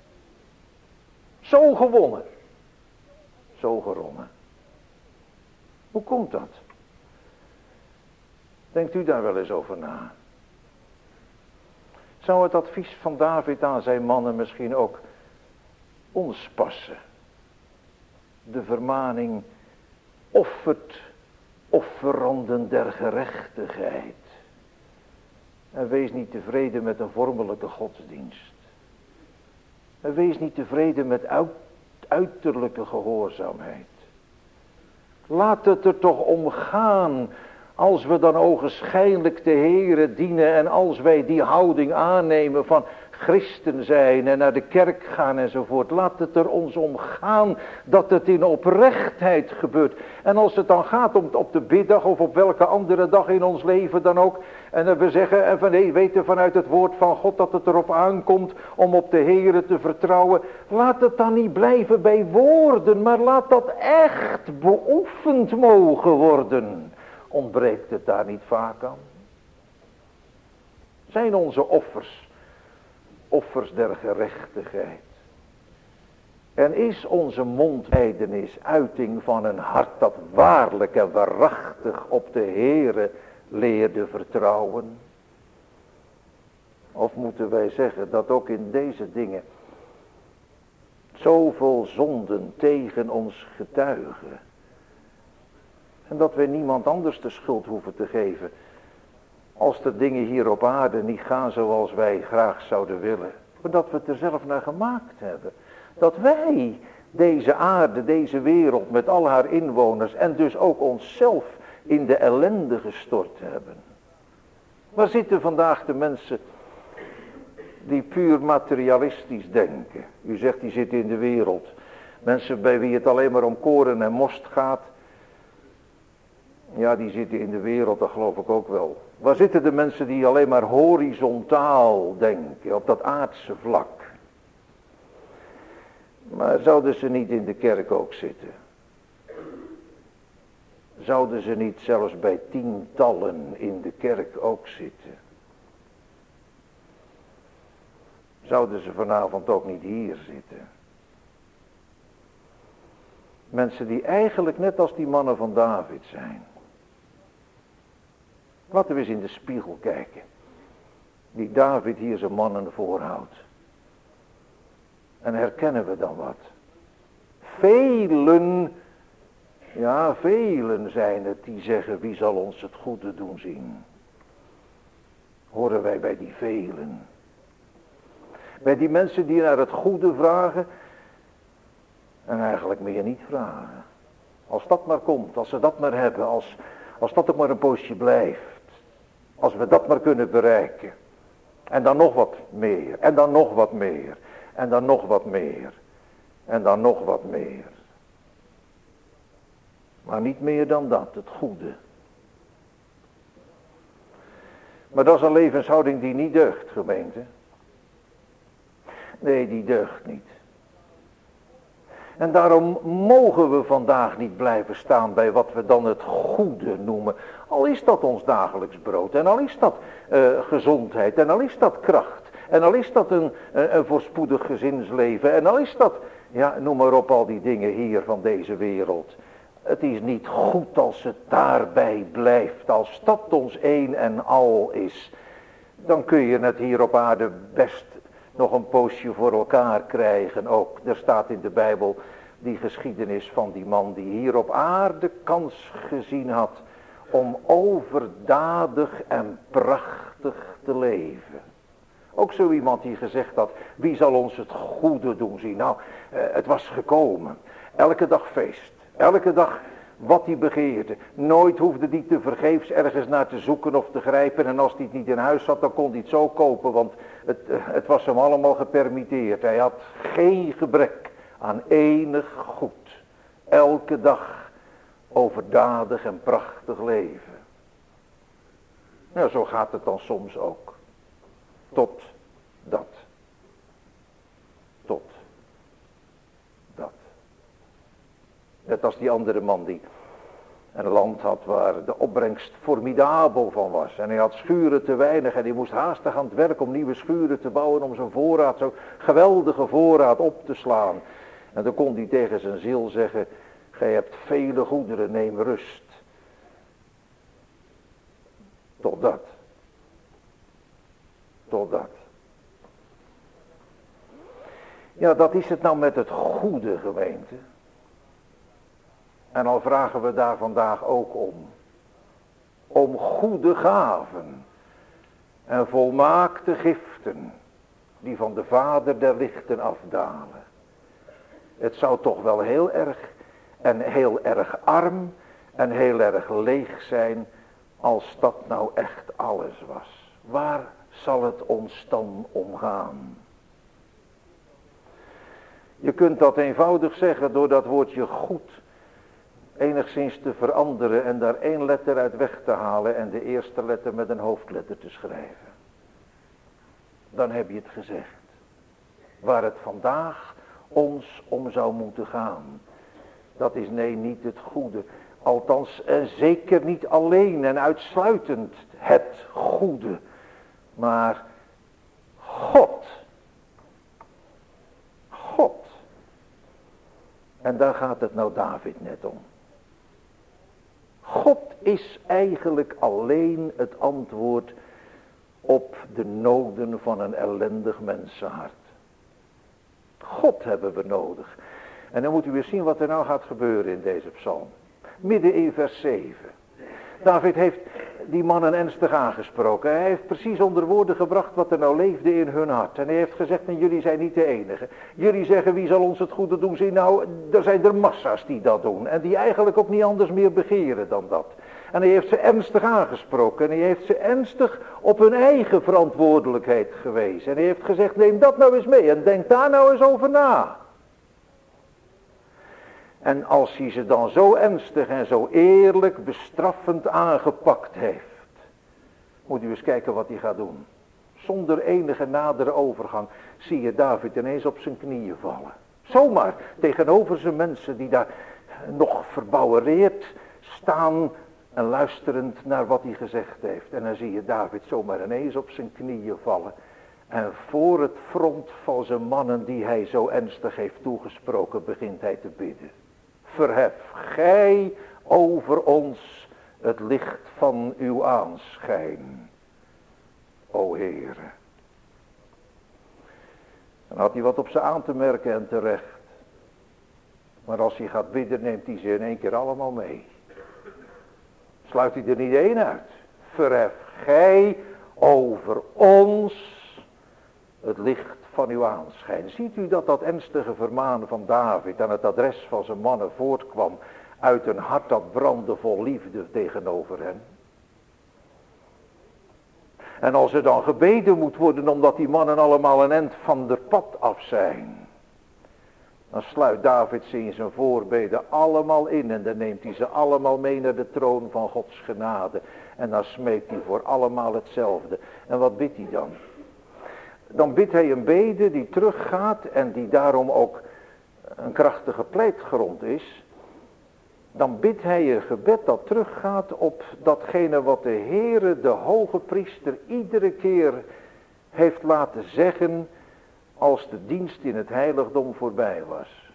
Zo gewonnen. Zo geronnen. Hoe komt dat? Denkt u daar wel eens over na? Zou het advies van David aan zijn mannen misschien ook ons passen? De vermaning, offert offeranden der gerechtigheid. En wees niet tevreden met een vormelijke godsdienst. En wees niet tevreden met uiterlijke gehoorzaamheid. Laat het er toch om gaan, als we dan ogenschijnlijk de Heere dienen en als wij die houding aannemen van christen zijn en naar de kerk gaan enzovoort. Laat het er ons om gaan dat het in oprechtheid gebeurt. En als het dan gaat om op de biddag of op welke andere dag in ons leven dan ook. En dat we zeggen en van, weten vanuit het woord van God dat het erop aankomt om op de Heere te vertrouwen. Laat het dan niet blijven bij woorden, maar laat dat echt beoefend mogen worden. Ontbreekt het daar niet vaak aan? Zijn onze offers, offers der gerechtigheid. En is onze mondbelijdenis uiting van een hart dat waarlijk en waarachtig op de Heere leerde vertrouwen? Of moeten wij zeggen dat ook in deze dingen zoveel zonden tegen ons getuigen? En dat wij niemand anders de schuld hoeven te geven als de dingen hier op aarde niet gaan zoals wij graag zouden willen. Maar dat we het er zelf naar gemaakt hebben. Dat wij deze aarde, deze wereld met al haar inwoners en dus ook onszelf in de ellende gestort hebben. Waar zitten vandaag de mensen die puur materialistisch denken? U zegt die zitten in de wereld. Mensen bij wie het alleen maar om koren en most gaat. Ja, die zitten in de wereld, dat geloof ik ook wel. Waar zitten de mensen die alleen maar horizontaal denken, op dat aardse vlak? Maar zouden ze niet in de kerk ook zitten? Zouden ze niet zelfs bij tientallen in de kerk ook zitten? Zouden ze vanavond ook niet hier zitten? Mensen die eigenlijk net als die mannen van David zijn. Laten we eens in de spiegel kijken. Die David hier zijn mannen voorhoudt. En herkennen we dan wat? Velen, ja velen zijn het die zeggen wie zal ons het goede doen zien. Horen wij bij die velen. Bij die mensen die naar het goede vragen en eigenlijk meer niet vragen. Als dat maar komt, als ze dat maar hebben, als dat ook maar een poosje blijft. Als we dat maar kunnen bereiken. En dan nog wat meer. En dan nog wat meer. En dan nog wat meer. En dan nog wat meer. Maar niet meer dan dat, het goede. Maar dat is een levenshouding die niet deugt, gemeente. Nee, die deugt niet. En daarom mogen we vandaag niet blijven staan bij wat we dan het goede noemen. Al is dat ons dagelijks brood. En al is dat gezondheid. En al is dat kracht. En al is dat een voorspoedig gezinsleven. En al is dat, ja noem maar op al die dingen hier van deze wereld. Het is niet goed als het daarbij blijft. Als dat ons een en al is. Dan kun je het hier op aarde best nog een poosje voor elkaar krijgen ook. Er staat in de Bijbel die geschiedenis van die man die hier op aarde kans gezien had om overdadig en prachtig te leven. Ook zo iemand die gezegd had, wie zal ons het goede doen zien? Nou, het was gekomen. Elke dag feest. Elke dag wat hij begeerde. Nooit hoefde hij te vergeefs ergens naar te zoeken of te grijpen. En als hij het niet in huis had, dan kon hij het zo kopen. Want het was hem allemaal gepermitteerd. Hij had geen gebrek aan enig goed. Elke dag overdadig en prachtig leven. Nou, zo gaat het dan soms ook. Tot dat. Tot dat. Net als die andere man die een land had waar de opbrengst formidabel van was. En hij had schuren te weinig en hij moest haastig aan het werk om nieuwe schuren te bouwen. Om zijn voorraad, zo'n geweldige voorraad op te slaan. En dan kon hij tegen zijn ziel zeggen, gij hebt vele goederen, neem rust. Tot dat. Tot dat. Ja, dat is het nou met het goede, gemeente. En al vragen we daar vandaag ook om. Om goede gaven. En volmaakte giften. Die van de Vader der lichten afdalen. Het zou toch wel heel erg en heel erg arm en heel erg leeg zijn als dat nou echt alles was. Waar zal het ons dan om gaan? Je kunt dat eenvoudig zeggen door dat woordje goed enigszins te veranderen en daar één letter uit weg te halen en de eerste letter met een hoofdletter te schrijven. Dan heb je het gezegd. Waar het vandaag ons om zou moeten gaan. Dat is nee, niet het goede. Althans, zeker niet alleen en uitsluitend het goede. Maar God. En daar gaat het nou David net om. God is eigenlijk alleen het antwoord op de noden van een ellendig mensenhart. God hebben we nodig. En dan moet u weer zien wat er nou gaat gebeuren in deze psalm. Midden in vers 7. David heeft die mannen ernstig aangesproken. Hij heeft precies onder woorden gebracht wat er nou leefde in hun hart. En hij heeft gezegd, en jullie zijn niet de enige. Jullie zeggen, wie zal ons het goede doen? Zie nou, er zijn er massa's die dat doen. En die eigenlijk ook niet anders meer begeren dan dat. En hij heeft ze ernstig aangesproken. En hij heeft ze ernstig op hun eigen verantwoordelijkheid gewezen. En hij heeft gezegd, neem dat nou eens mee. En denk daar nou eens over na. En als hij ze dan zo ernstig en zo eerlijk bestraffend aangepakt heeft. Moet u eens kijken wat hij gaat doen. Zonder enige nadere overgang zie je David ineens op zijn knieën vallen. Zomaar tegenover zijn mensen die daar nog verbouwereerd staan en luisterend naar wat hij gezegd heeft. En dan zie je David zomaar ineens op zijn knieën vallen. En voor het front van zijn mannen die hij zo ernstig heeft toegesproken begint hij te bidden. Verhef gij over ons het licht van uw aanschijn, o Heere. Dan had hij wat op ze aan te merken en terecht. Maar als hij gaat bidden neemt hij ze in één keer allemaal mee. Sluit hij er niet één uit. Verhef gij over ons het licht van uw aanschijn. Ziet u dat ernstige vermanen van David aan het adres van zijn mannen voortkwam uit een hart dat brandde vol liefde tegenover hen? En als er dan gebeden moet worden omdat die mannen allemaal een end van de pad af zijn, dan sluit David ze in zijn voorbeden allemaal in en dan neemt hij ze allemaal mee naar de troon van Gods genade. En dan smeekt hij voor allemaal hetzelfde. En wat bidt hij dan? Dan bidt hij een bede die teruggaat en die daarom ook een krachtige pleitgrond is. Dan bidt hij een gebed dat teruggaat op datgene wat de Heere, de hoge priester, iedere keer heeft laten zeggen als de dienst in het heiligdom voorbij was.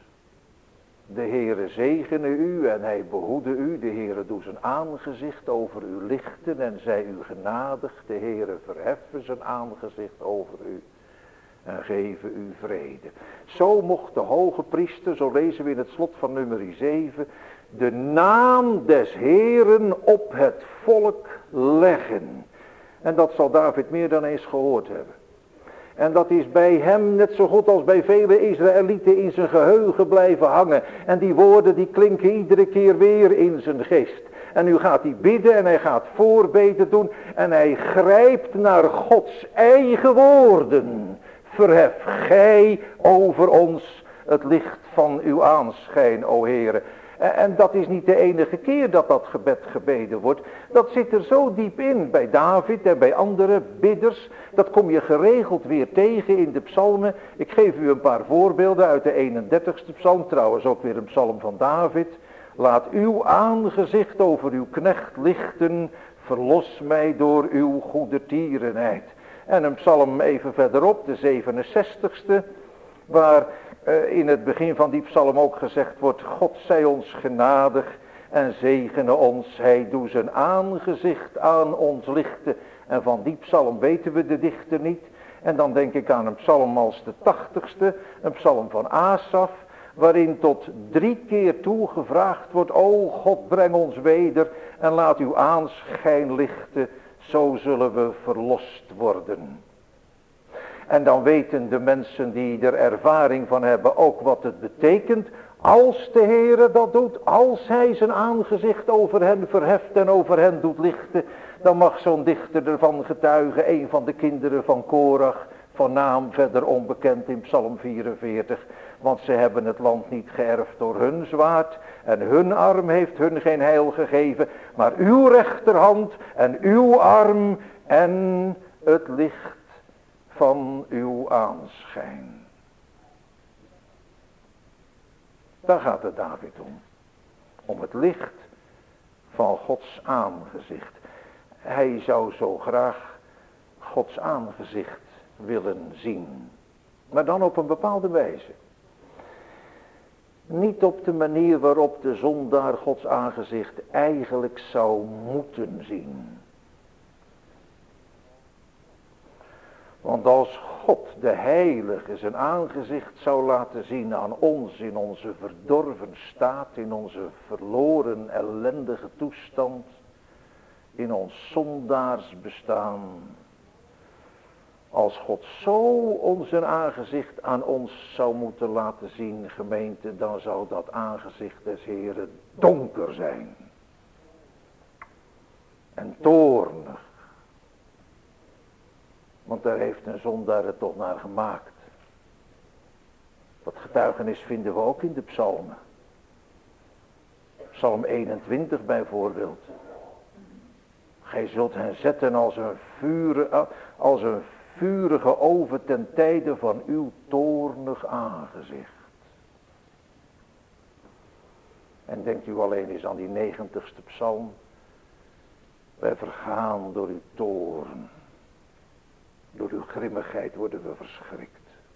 De Heere zegene u en hij behoede u. De Heere doet zijn aangezicht over u lichten en zij u genadig. De Heere verheffen zijn aangezicht over u en geven u vrede. Zo mocht de hoge priester, zo lezen we in het slot van nummer 7, de naam des Heeren op het volk leggen. En dat zal David meer dan eens gehoord hebben. En dat is bij hem net zo goed als bij vele Israëlieten in zijn geheugen blijven hangen. En die woorden die klinken iedere keer weer in zijn geest. En nu gaat hij bidden en hij gaat voorbeden doen. En hij grijpt naar Gods eigen woorden. Verhef gij over ons het licht van uw aanschijn, o Heere. En dat is niet de enige keer dat dat gebed gebeden wordt. Dat zit er zo diep in bij David en bij andere bidders. Dat kom je geregeld weer tegen in de psalmen. Ik geef u een paar voorbeelden uit de 31ste psalm. Trouwens ook weer een psalm van David. Laat uw aangezicht over uw knecht lichten. Verlos mij door uw goedertierenheid. En een psalm even verderop, de 67ste. Waar in het begin van die psalm ook gezegd wordt: God zij ons genadig en zegene ons. Hij doet zijn aangezicht aan ons lichten. En van die psalm weten we de dichter niet. En dan denk ik aan een psalm als de 80ste, een psalm van Asaf, waarin tot 3 keer toe gevraagd wordt: O God, breng ons weder en laat uw aanschijn lichten, zo zullen we verlost worden. En dan weten de mensen die er ervaring van hebben ook wat het betekent. Als de Heere dat doet, als hij zijn aangezicht over hen verheft en over hen doet lichten, dan mag zo'n dichter ervan getuigen, een van de kinderen van Korach, van naam verder onbekend in Psalm 44. Want ze hebben het land niet geërfd door hun zwaard en hun arm heeft hun geen heil gegeven, maar uw rechterhand en uw arm en het licht van uw aanschijn. Daar gaat het David om. Om het licht van Gods aangezicht. Hij zou zo graag Gods aangezicht willen zien. Maar dan op een bepaalde wijze. Niet op de manier waarop de zondaar Gods aangezicht eigenlijk zou moeten zien. Want als God de heilige zijn aangezicht zou laten zien aan ons in onze verdorven staat, in onze verloren ellendige toestand, in ons zondaarsbestaan. Als God zo ons aangezicht aan ons zou moeten laten zien, gemeente, dan zou dat aangezicht des Heeren donker zijn. En toornig. Want daar heeft een zondaar het toch naar gemaakt. Dat getuigenis vinden we ook in de psalmen. Psalm 21 bijvoorbeeld. Gij zult hen zetten als een vurige oven ten tijde van uw toornig aangezicht. En denkt u alleen eens aan die 90ste psalm. Wij vergaan door uw toorn. Door uw grimmigheid worden we verschrikt.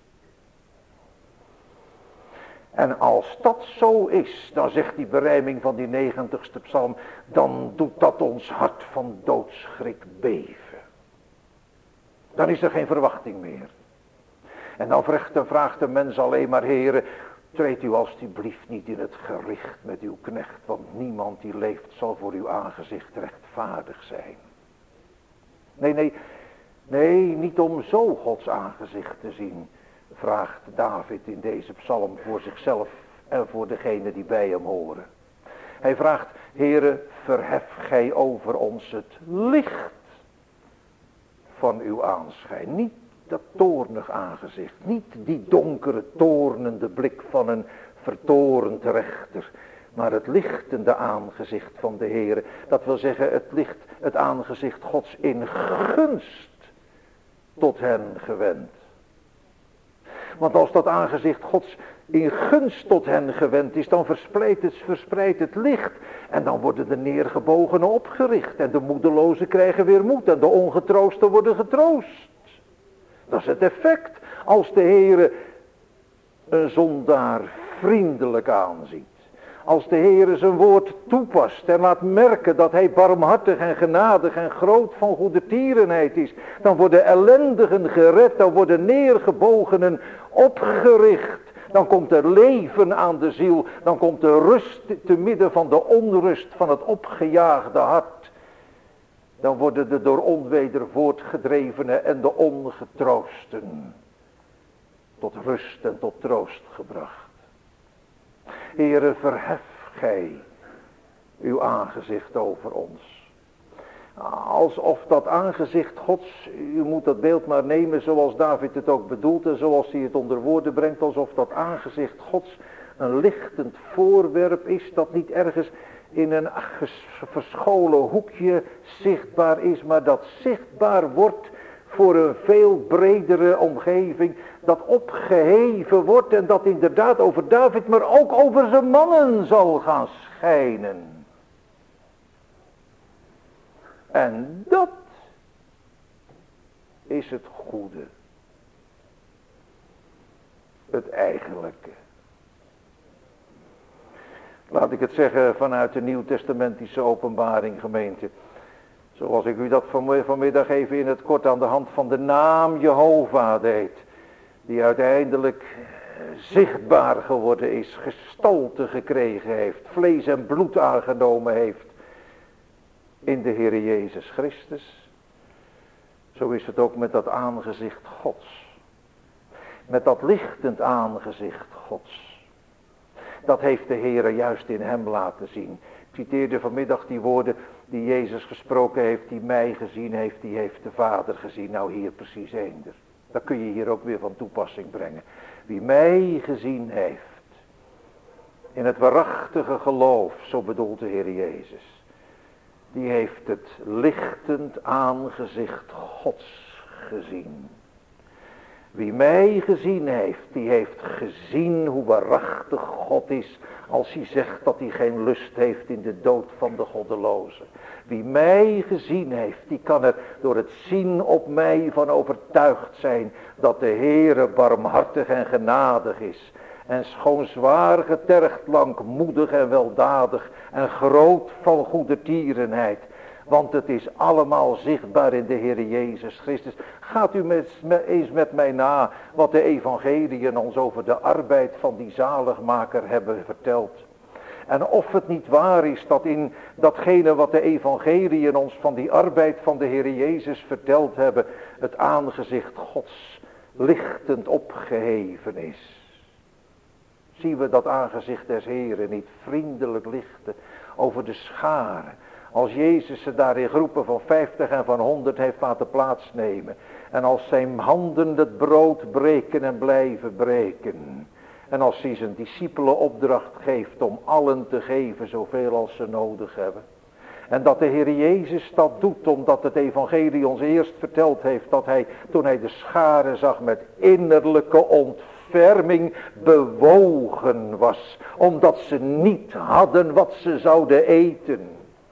En als dat zo is, dan zegt die berijming van die 90ste psalm, dan doet dat ons hart van doodschrik beven. Dan is er geen verwachting meer. En dan vraagt de mens alleen maar, Heere, treed u alstublieft niet in het gericht met uw knecht, want niemand die leeft zal voor uw aangezicht rechtvaardig zijn. Nee, niet om zo Gods aangezicht te zien, vraagt David in deze psalm voor zichzelf en voor degenen die bij hem horen. Hij vraagt, Heere, verhef gij over ons het licht van uw aanschijn. Niet dat toornig aangezicht, niet die donkere toornende blik van een vertorend rechter, maar het lichtende aangezicht van de Heere. Dat wil zeggen het aangezicht Gods in gunst tot hen gewend. Want als dat aangezicht Gods in gunst tot hen gewend is, dan verspreidt het licht. En dan worden de neergebogenen opgericht. En de moedelozen krijgen weer moed. En de ongetroosten worden getroost. Dat is het effect als de Heere een zondaar vriendelijk aanziet. Als de Heere zijn woord toepast en laat merken dat hij barmhartig en genadig en groot van goede tierenheid is. Dan worden ellendigen gered, dan worden neergebogenen opgericht. Dan komt er leven aan de ziel, dan komt er rust te midden van de onrust van het opgejaagde hart. Dan worden de door onweder voortgedrevenen en de ongetroosten tot rust en tot troost gebracht. Heere, verhef gij uw aangezicht over ons. Alsof dat aangezicht Gods, u moet dat beeld maar nemen zoals David het ook bedoelt en zoals hij het onder woorden brengt, alsof dat aangezicht Gods een lichtend voorwerp is dat niet ergens in een verscholen hoekje zichtbaar is, maar dat zichtbaar wordt voor een veel bredere omgeving, dat opgeheven wordt en dat inderdaad over David, maar ook over zijn mannen zal gaan schijnen. En dat is het goede, het eigenlijke. Laat ik het zeggen vanuit de Nieuwtestamentische openbaring, gemeente. Zoals ik u dat vanmiddag even in het kort aan de hand van de naam Jehovah deed. Die uiteindelijk zichtbaar geworden is, gestalte gekregen heeft, vlees en bloed aangenomen heeft in de Heer Jezus Christus. Zo is het ook met dat aangezicht Gods. Met dat lichtend aangezicht Gods. Dat heeft de Heer juist in hem laten zien. Ik citeerde vanmiddag die woorden die Jezus gesproken heeft, die mij gezien heeft, die heeft de Vader gezien. Nou hier precies eender. Dat kun je hier ook weer van toepassing brengen. Wie mij gezien heeft, in het waarachtige geloof, zo bedoelt de Heer Jezus, die heeft het lichtend aangezicht Gods gezien. Wie mij gezien heeft, die heeft gezien hoe waarachtig God is, als hij zegt dat hij geen lust heeft in de dood van de goddeloze. Wie mij gezien heeft, die kan er door het zien op mij van overtuigd zijn, dat de Heere barmhartig en genadig is. En schoon zwaar getergd, langmoedig en weldadig en groot van goedertierenheid. Want het is allemaal zichtbaar in de Heer Jezus Christus. Gaat u eens met mij na wat de evangeliën ons over de arbeid van die zaligmaker hebben verteld. En of het niet waar is dat in datgene wat de evangeliën ons van die arbeid van de Heer Jezus verteld hebben, het aangezicht Gods lichtend opgeheven is. Zien we dat aangezicht des Heeren niet vriendelijk lichten over de scharen. Als Jezus ze daar in groepen van 50 en van 100 heeft laten plaatsnemen. En als zijn handen het brood breken en blijven breken. En als hij zijn discipelen opdracht geeft om allen te geven zoveel als ze nodig hebben. En dat de Heer Jezus dat doet omdat het evangelie ons eerst verteld heeft dat hij toen hij de scharen zag met innerlijke ontferming bewogen was. Omdat ze niet hadden wat ze zouden eten.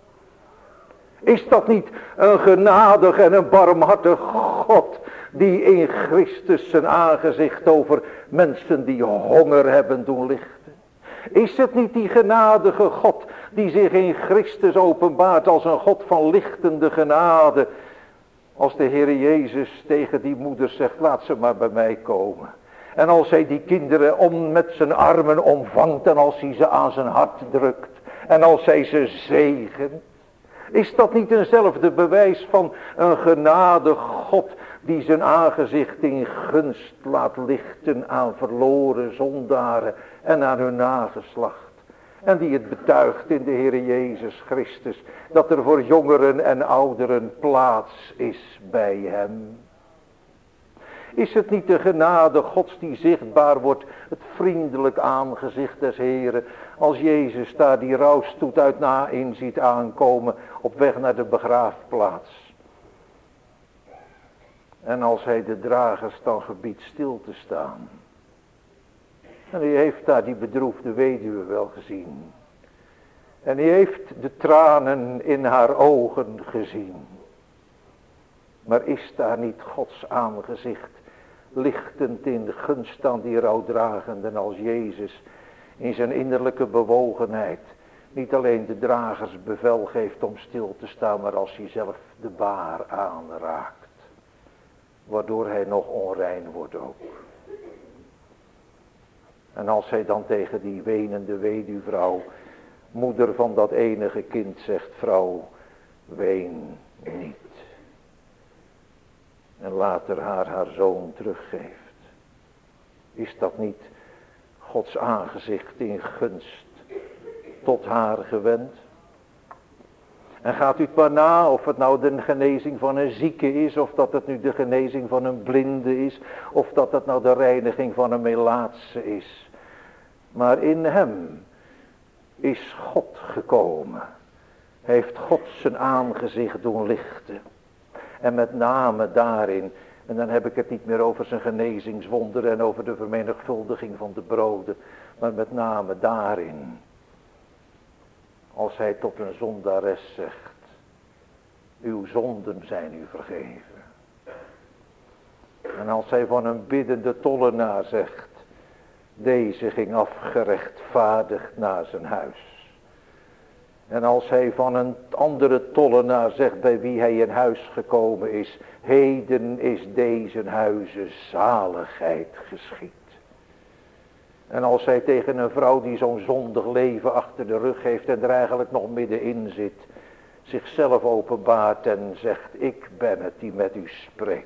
Is dat niet een genadig en een barmhartig God die in Christus zijn aangezicht over mensen die honger hebben doen lichten? Is het niet die genadige God die zich in Christus openbaart als een God van lichtende genade? Als de Heer Jezus tegen die moeder zegt, laat ze maar bij mij komen. En als hij die kinderen met zijn armen omvangt en als hij ze aan zijn hart drukt. En als hij ze zegent. Is dat niet eenzelfde bewijs van een genadig God die zijn aangezicht in gunst laat lichten aan verloren zondaren en aan hun nageslacht? En die het betuigt in de Heer Jezus Christus dat er voor jongeren en ouderen plaats is bij hem. Is het niet de genade Gods die zichtbaar wordt, het vriendelijk aangezicht des Heren, als Jezus daar die rouwstoet uit Naïn ziet aankomen op weg naar de begraafplaats. En als hij de dragers dan gebiedt stil te staan. En hij heeft daar die bedroefde weduwe wel gezien. En hij heeft de tranen in haar ogen gezien. Maar is daar niet Gods aangezicht lichtend in de gunst aan die rouwdragenden als Jezus in zijn innerlijke bewogenheid niet alleen de dragers bevel geeft om stil te staan, maar als hij zelf de baar aanraakt, waardoor hij nog onrein wordt ook. En als hij dan tegen die wenende weduwvrouw, moeder van dat enige kind, zegt, vrouw, ween niet. En later haar zoon teruggeeft. Is dat niet Gods aangezicht in gunst tot haar gewend? En gaat u het maar na of het nou de genezing van een zieke is, of dat het nu de genezing van een blinde is, of dat het nou de reiniging van een melaatse is. Maar in hem is God gekomen. Heeft God zijn aangezicht doen lichten. En met name daarin, en dan heb ik het niet meer over zijn genezingswonderen en over de vermenigvuldiging van de broden, maar met name daarin, als hij tot een zondares zegt, uw zonden zijn u vergeven. En als hij van een biddende tollenaar zegt, deze ging afgerechtvaardigd naar zijn huis. En als hij van een andere tollenaar zegt bij wie hij in huis gekomen is, heden is deze huize zaligheid geschied. En als hij tegen een vrouw die zo'n zondig leven achter de rug heeft en er eigenlijk nog middenin zit, zichzelf openbaart en zegt, ik ben het die met u spreekt.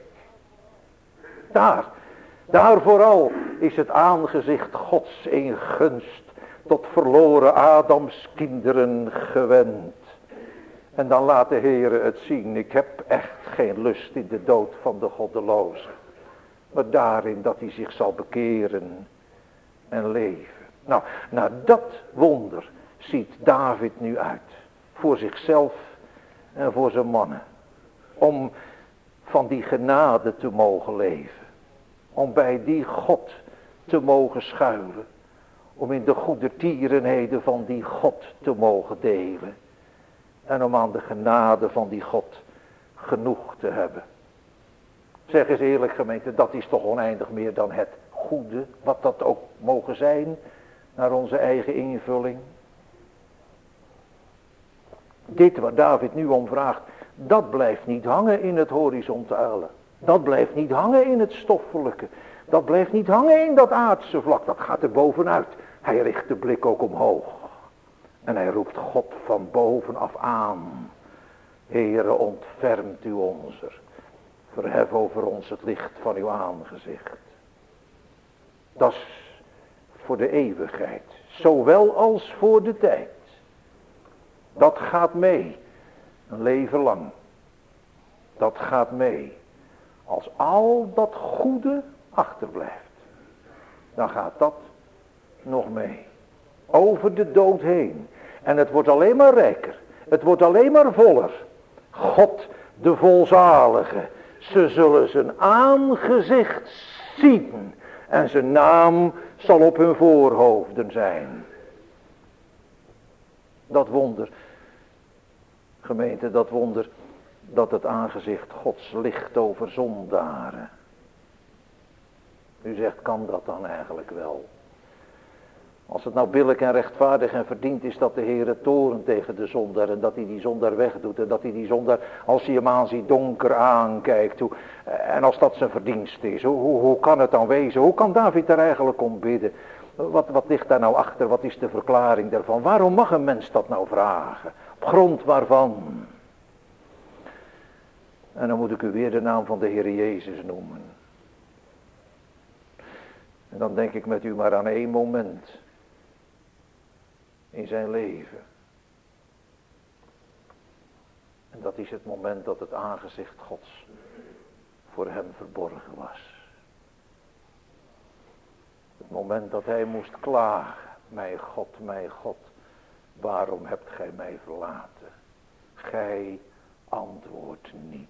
Daar vooral is het aangezicht Gods in gunst tot verloren Adams kinderen gewend. En dan laat de Heere het zien, ik heb echt geen lust in de dood van de goddeloze. Maar daarin dat hij zich zal bekeren en leven. Nou, naar dat wonder ziet David nu uit. Voor zichzelf en voor zijn mannen. Om van die genade te mogen leven. Om bij die God te mogen schuilen. Om in de goede tierenheden van die God te mogen delen. En om aan de genade van die God genoeg te hebben. Zeg eens eerlijk gemeente, dat is toch oneindig meer dan het goede. Wat dat ook mogen zijn. Naar onze eigen invulling. Dit waar David nu om vraagt. Dat blijft niet hangen in het horizontale. Dat blijft niet hangen in het stoffelijke. Dat blijft niet hangen in dat aardse vlak. Dat gaat er bovenuit. Hij richt de blik ook omhoog. En hij roept God van bovenaf aan. Heere, ontfermt u onzer. Verhef over ons het licht van uw aangezicht. Dat is voor de eeuwigheid. Zowel als voor de tijd. Dat gaat mee. Een leven lang. Dat gaat mee. Als al dat goede achterblijft. Dan gaat dat nog mee. Over de dood heen. En het wordt alleen maar rijker. Het wordt alleen maar voller. God de volzalige. Ze zullen zijn aangezicht zien. En zijn naam zal op hun voorhoofden zijn. Dat wonder. Gemeente, dat wonder. Dat het aangezicht Gods licht over zondaren. U zegt, kan dat dan eigenlijk wel? Als het nou billijk en rechtvaardig en verdiend is dat de Heere toornt tegen de zondaar. En dat hij die zondaar wegdoet. En dat hij die zondaar, als hij hem aanziet, donker aankijkt. En als dat zijn verdienst is. Hoe kan het dan wezen? Hoe kan David daar eigenlijk om bidden? Wat ligt daar nou achter? Wat is de verklaring daarvan? Waarom mag een mens dat nou vragen? Op grond waarvan? En dan moet ik u weer de naam van de Heer Jezus noemen. En dan denk ik met u maar aan één moment. In zijn leven. En dat is het moment dat het aangezicht Gods voor hem verborgen was. Het moment dat hij moest klagen. Mijn God, waarom hebt gij mij verlaten? Gij antwoordt niet.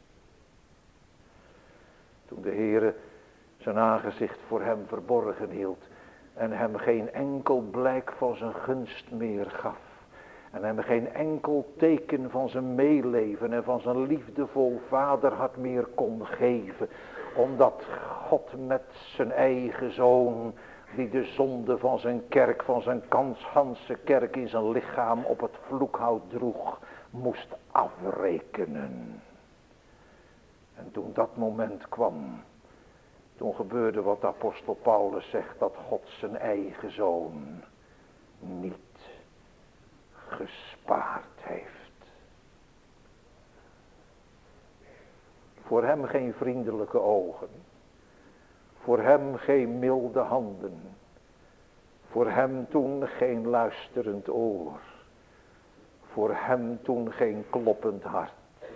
Toen de Heere zijn aangezicht voor hem verborgen hield. En hem geen enkel blijk van zijn gunst meer gaf. En hem geen enkel teken van zijn meeleven en van zijn liefdevol vaderhart meer kon geven. Omdat God met zijn eigen zoon, die de zonde van zijn kerk, van zijn Ganse kerk in zijn lichaam op het vloekhout droeg, moest afrekenen. En toen dat moment kwam, toen gebeurde wat apostel Paulus zegt, dat God zijn eigen zoon niet gespaard heeft. Voor hem geen vriendelijke ogen. Voor hem geen milde handen. Voor hem toen geen luisterend oor. Voor hem toen geen kloppend hart.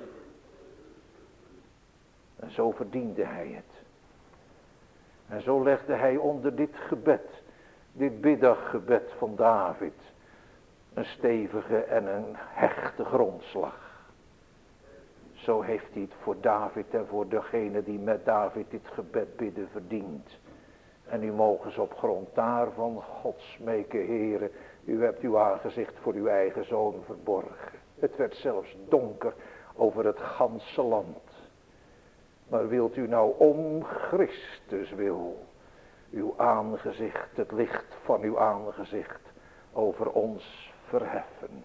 En zo verdiende hij het. En zo legde hij onder dit gebed, dit biddaggebed van David, een stevige en een hechte grondslag. Zo heeft hij het voor David en voor degene die met David dit gebed bidden verdiend. En u mogen ze op grond daarvan God smeken, Heere, u hebt uw aangezicht voor uw eigen zoon verborgen. Het werd zelfs donker over het ganse land. Maar wilt u nou om Christus wil uw aangezicht, het licht van uw aangezicht over ons verheffen.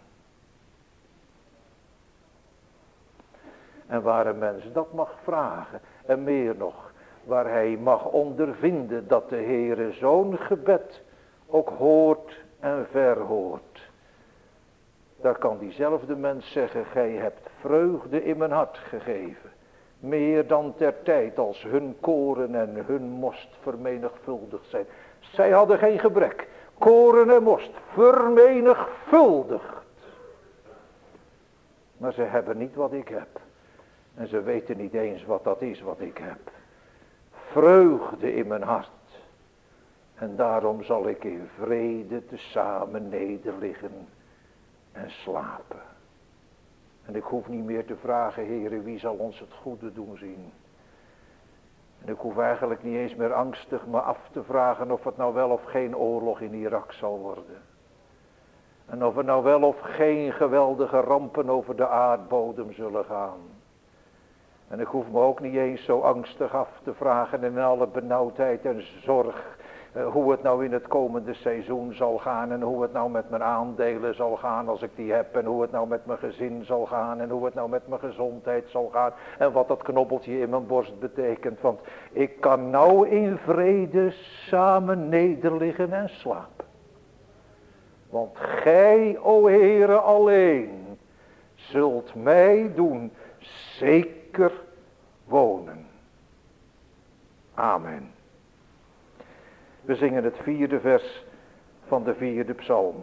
En waar een mens dat mag vragen en meer nog, waar hij mag ondervinden dat de Heere zo'n gebed ook hoort en verhoort. Daar kan diezelfde mens zeggen, gij hebt vreugde in mijn hart gegeven. Meer dan ter tijd als hun koren en hun most vermenigvuldigd zijn. Zij hadden geen gebrek. Koren en most vermenigvuldigd. Maar ze hebben niet wat ik heb. En ze weten niet eens wat dat is wat ik heb. Vreugde in mijn hart. En daarom zal ik in vrede tezamen nederliggen en slapen. En ik hoef niet meer te vragen, Heere, wie zal ons het goede doen zien. En ik hoef eigenlijk niet eens meer angstig me af te vragen of het nou wel of geen oorlog in Irak zal worden. En of er nou wel of geen geweldige rampen over de aardbodem zullen gaan. En ik hoef me ook niet eens zo angstig af te vragen in alle benauwdheid en zorg. Hoe het nou in het komende seizoen zal gaan. En hoe het nou met mijn aandelen zal gaan als ik die heb. En hoe het nou met mijn gezin zal gaan. En hoe het nou met mijn gezondheid zal gaan. En wat dat knobbeltje in mijn borst betekent. Want ik kan nou in vrede samen nederliggen en slapen. Want gij, o Heere, alleen zult mij doen zeker wonen. Amen. We zingen het 4e vers van de 4e psalm.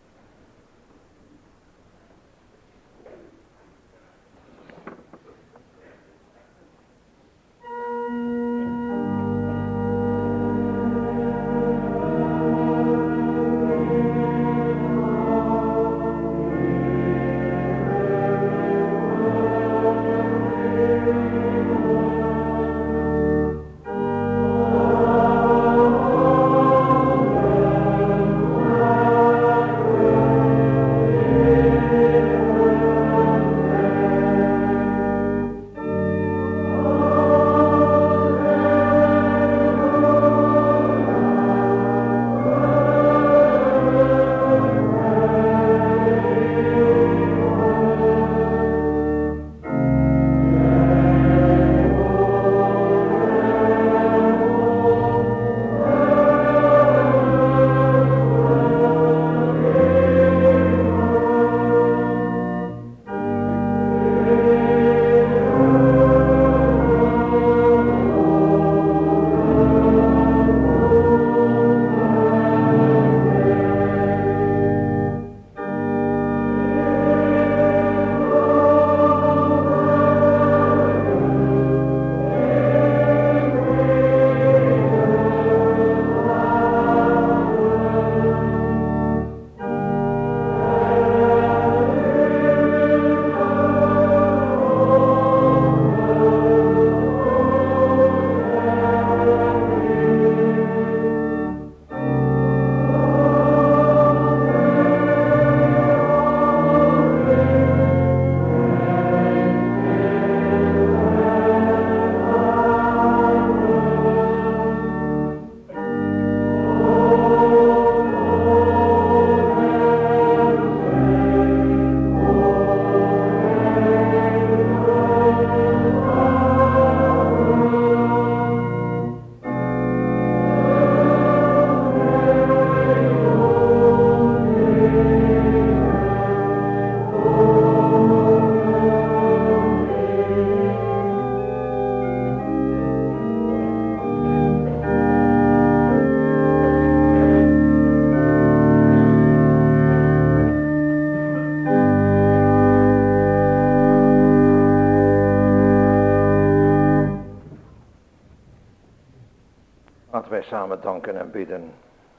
Laten wij samen danken en bidden.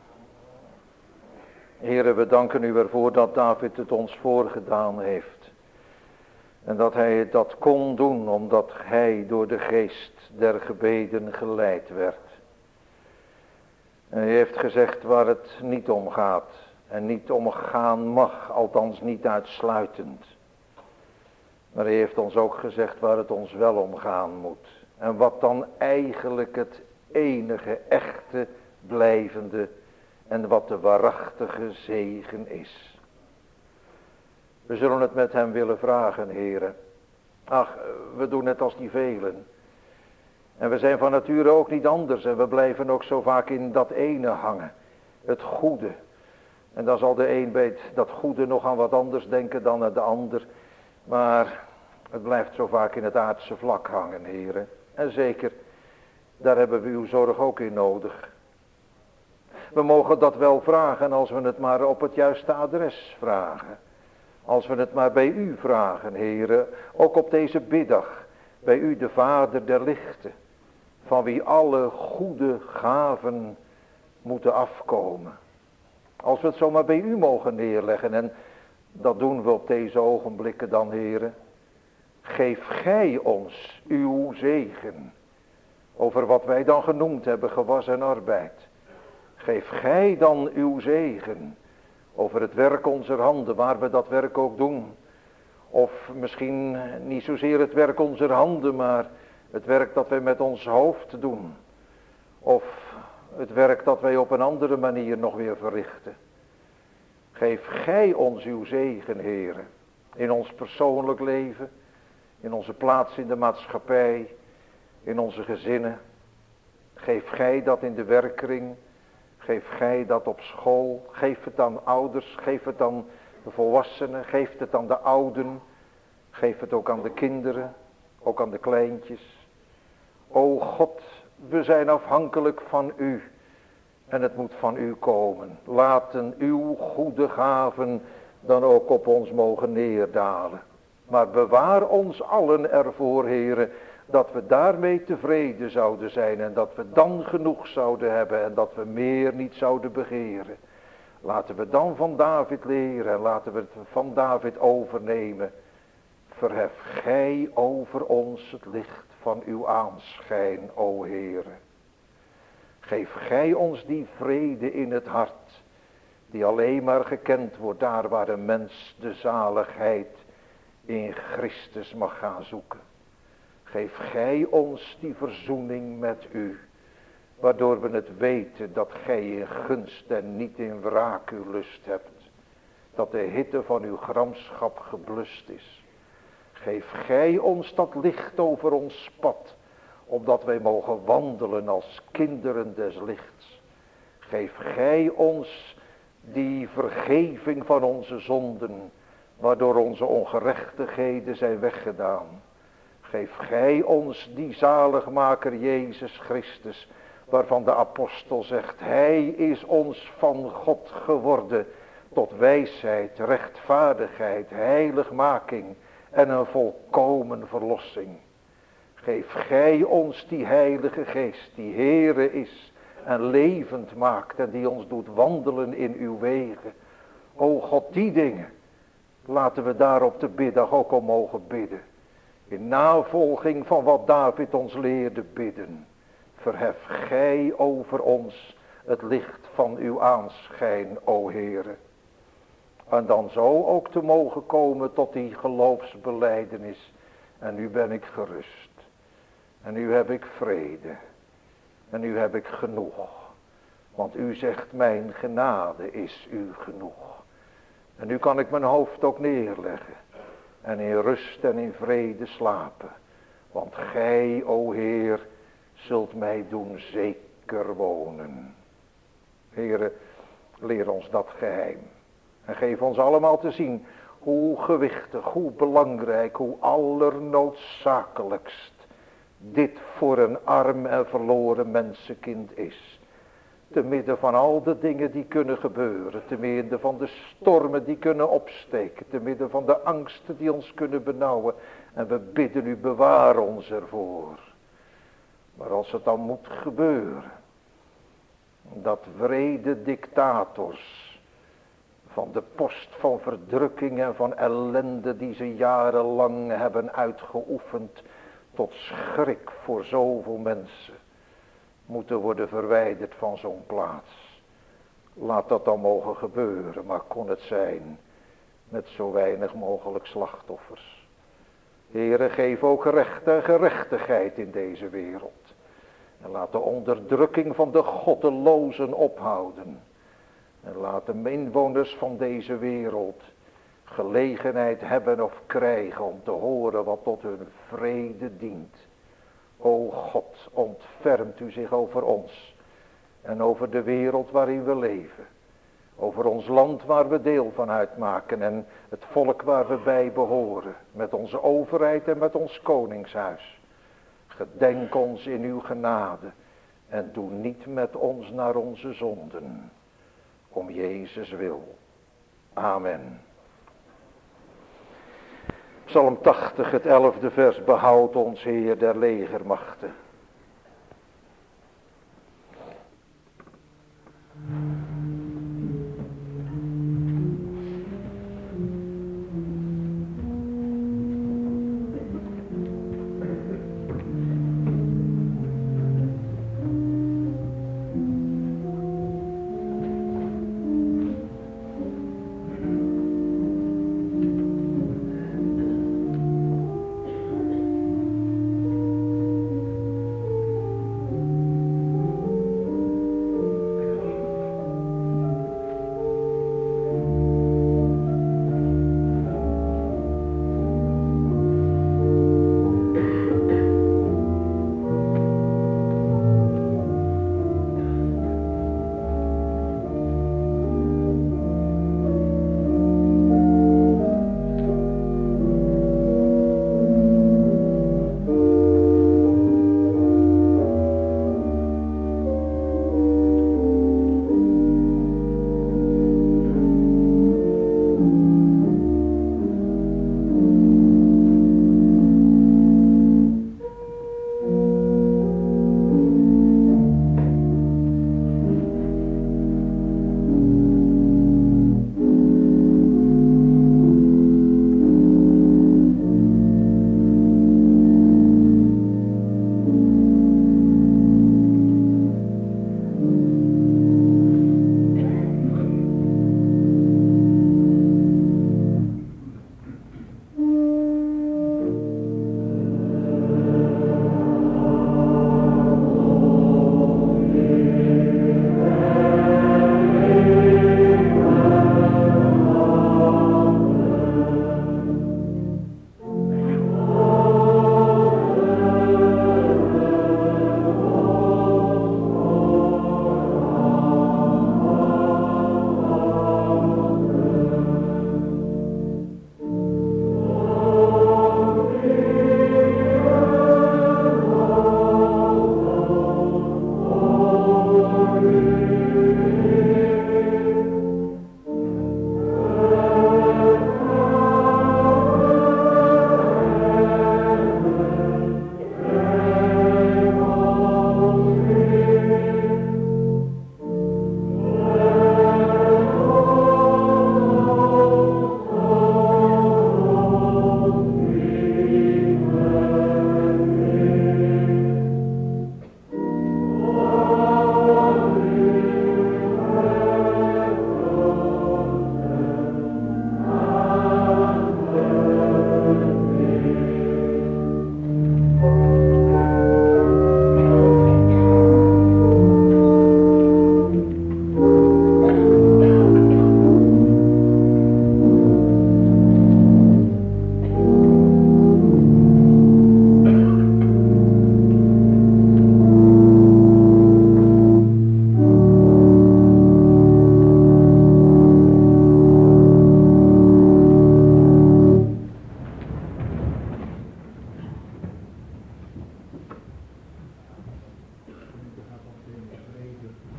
Heere, we danken u ervoor dat David het ons voorgedaan heeft. En dat hij dat kon doen omdat hij door de geest der gebeden geleid werd. En hij heeft gezegd waar het niet om gaat en niet omgaan mag, althans niet uitsluitend. Maar hij heeft ons ook gezegd waar het ons wel om gaan moet. En wat dan eigenlijk het enige, echte, blijvende en wat de waarachtige zegen is. We zullen het met hem willen vragen, Heere. Ach, we doen het als die velen. En we zijn van nature ook niet anders en we blijven ook zo vaak in dat ene hangen. Het goede. En dan zal de een bij dat goede nog aan wat anders denken dan de ander. Maar het blijft zo vaak in het aardse vlak hangen, Heere. En zeker, daar hebben we uw zorg ook in nodig. We mogen dat wel vragen als we het maar op het juiste adres vragen. Als we het maar bij u vragen, Heere, ook op deze biddag, bij u de Vader der lichten, van wie alle goede gaven moeten afkomen. Als we het zomaar bij u mogen neerleggen, en dat doen we op deze ogenblikken dan, Heere. Geef gij ons uw zegen, over wat wij dan genoemd hebben, gewas en arbeid. Geef gij dan uw zegen over het werk onze handen, waar we dat werk ook doen. Of misschien niet zozeer het werk onze handen, maar het werk dat wij met ons hoofd doen. Of het werk dat wij op een andere manier nog weer verrichten. Geef gij ons uw zegen, Heere, in ons persoonlijk leven, in onze plaats in de maatschappij, in onze gezinnen. Geef gij dat in de werkkring, geef gij dat op school, geef het aan ouders, geef het aan de volwassenen, geef het aan de ouden, geef het ook aan de kinderen, ook aan de kleintjes. O God, we zijn afhankelijk van u en het moet van u komen. Laten uw goede gaven dan ook op ons mogen neerdalen. Maar bewaar ons allen ervoor, Heere, dat we daarmee tevreden zouden zijn en dat we dan genoeg zouden hebben en dat we meer niet zouden begeren. Laten we dan van David leren en laten we het van David overnemen. Verhef gij over ons het licht van uw aanschijn, o Heere. Geef gij ons die vrede in het hart, die alleen maar gekend wordt daar waar een mens de zaligheid in Christus mag gaan zoeken. Geef gij ons die verzoening met u, waardoor we het weten dat gij in gunst en niet in wraak uw lust hebt. Dat de hitte van uw gramschap geblust is. Geef gij ons dat licht over ons pad, opdat wij mogen wandelen als kinderen des lichts. Geef gij ons die vergeving van onze zonden, waardoor onze ongerechtigheden zijn weggedaan. Geef gij ons die zaligmaker Jezus Christus, waarvan de apostel zegt, hij is ons van God geworden, tot wijsheid, rechtvaardigheid, heiligmaking en een volkomen verlossing. Geef gij ons die heilige geest, die Heere is en levend maakt en die ons doet wandelen in uw wegen. O God, die dingen, laten we daar op de biddag ook om mogen bidden. In navolging van wat David ons leerde bidden. Verhef gij over ons het licht van uw aanschijn, o Heere. En dan zo ook te mogen komen tot die geloofsbelijdenis. En nu ben ik gerust. En nu heb ik vrede. En nu heb ik genoeg. Want u zegt, mijn genade is u genoeg. En nu kan ik mijn hoofd ook neerleggen. En in rust en in vrede slapen. Want gij, o Heer, zult mij doen zeker wonen. Heere, leer ons dat geheim. En geef ons allemaal te zien hoe gewichtig, hoe belangrijk, hoe allernoodzakelijkst dit voor een arm en verloren mensenkind is. Te midden van al de dingen die kunnen gebeuren, te midden van de stormen die kunnen opsteken, te midden van de angsten die ons kunnen benauwen. En we bidden u, bewaar ons ervoor. Maar als het dan moet gebeuren, dat wrede dictators van de post van verdrukking en van ellende die ze jarenlang hebben uitgeoefend tot schrik voor zoveel mensen, moeten worden verwijderd van zo'n plaats. Laat dat dan mogen gebeuren, maar kon het zijn met zo weinig mogelijk slachtoffers. Heere, geef ook recht en gerechtigheid in deze wereld. En laat de onderdrukking van de goddelozen ophouden. En laat de inwoners van deze wereld gelegenheid hebben of krijgen om te horen wat tot hun vrede dient. O God, ontfermt u zich over ons en over de wereld waarin we leven. Over ons land waar we deel van uitmaken en het volk waar we bij behoren. Met onze overheid en met ons koningshuis. Gedenk ons in uw genade en doe niet met ons naar onze zonden. Om Jezus wil. Amen. Psalm 80, het 11e vers. Behoud ons, Heer der legermachten.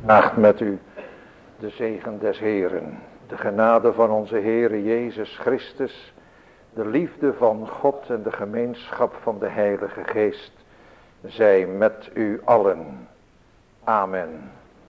Draagt met u de zegen des Heeren, de genade van onze Heere Jezus Christus, de liefde van God en de gemeenschap van de Heilige Geest, zij met u allen. Amen.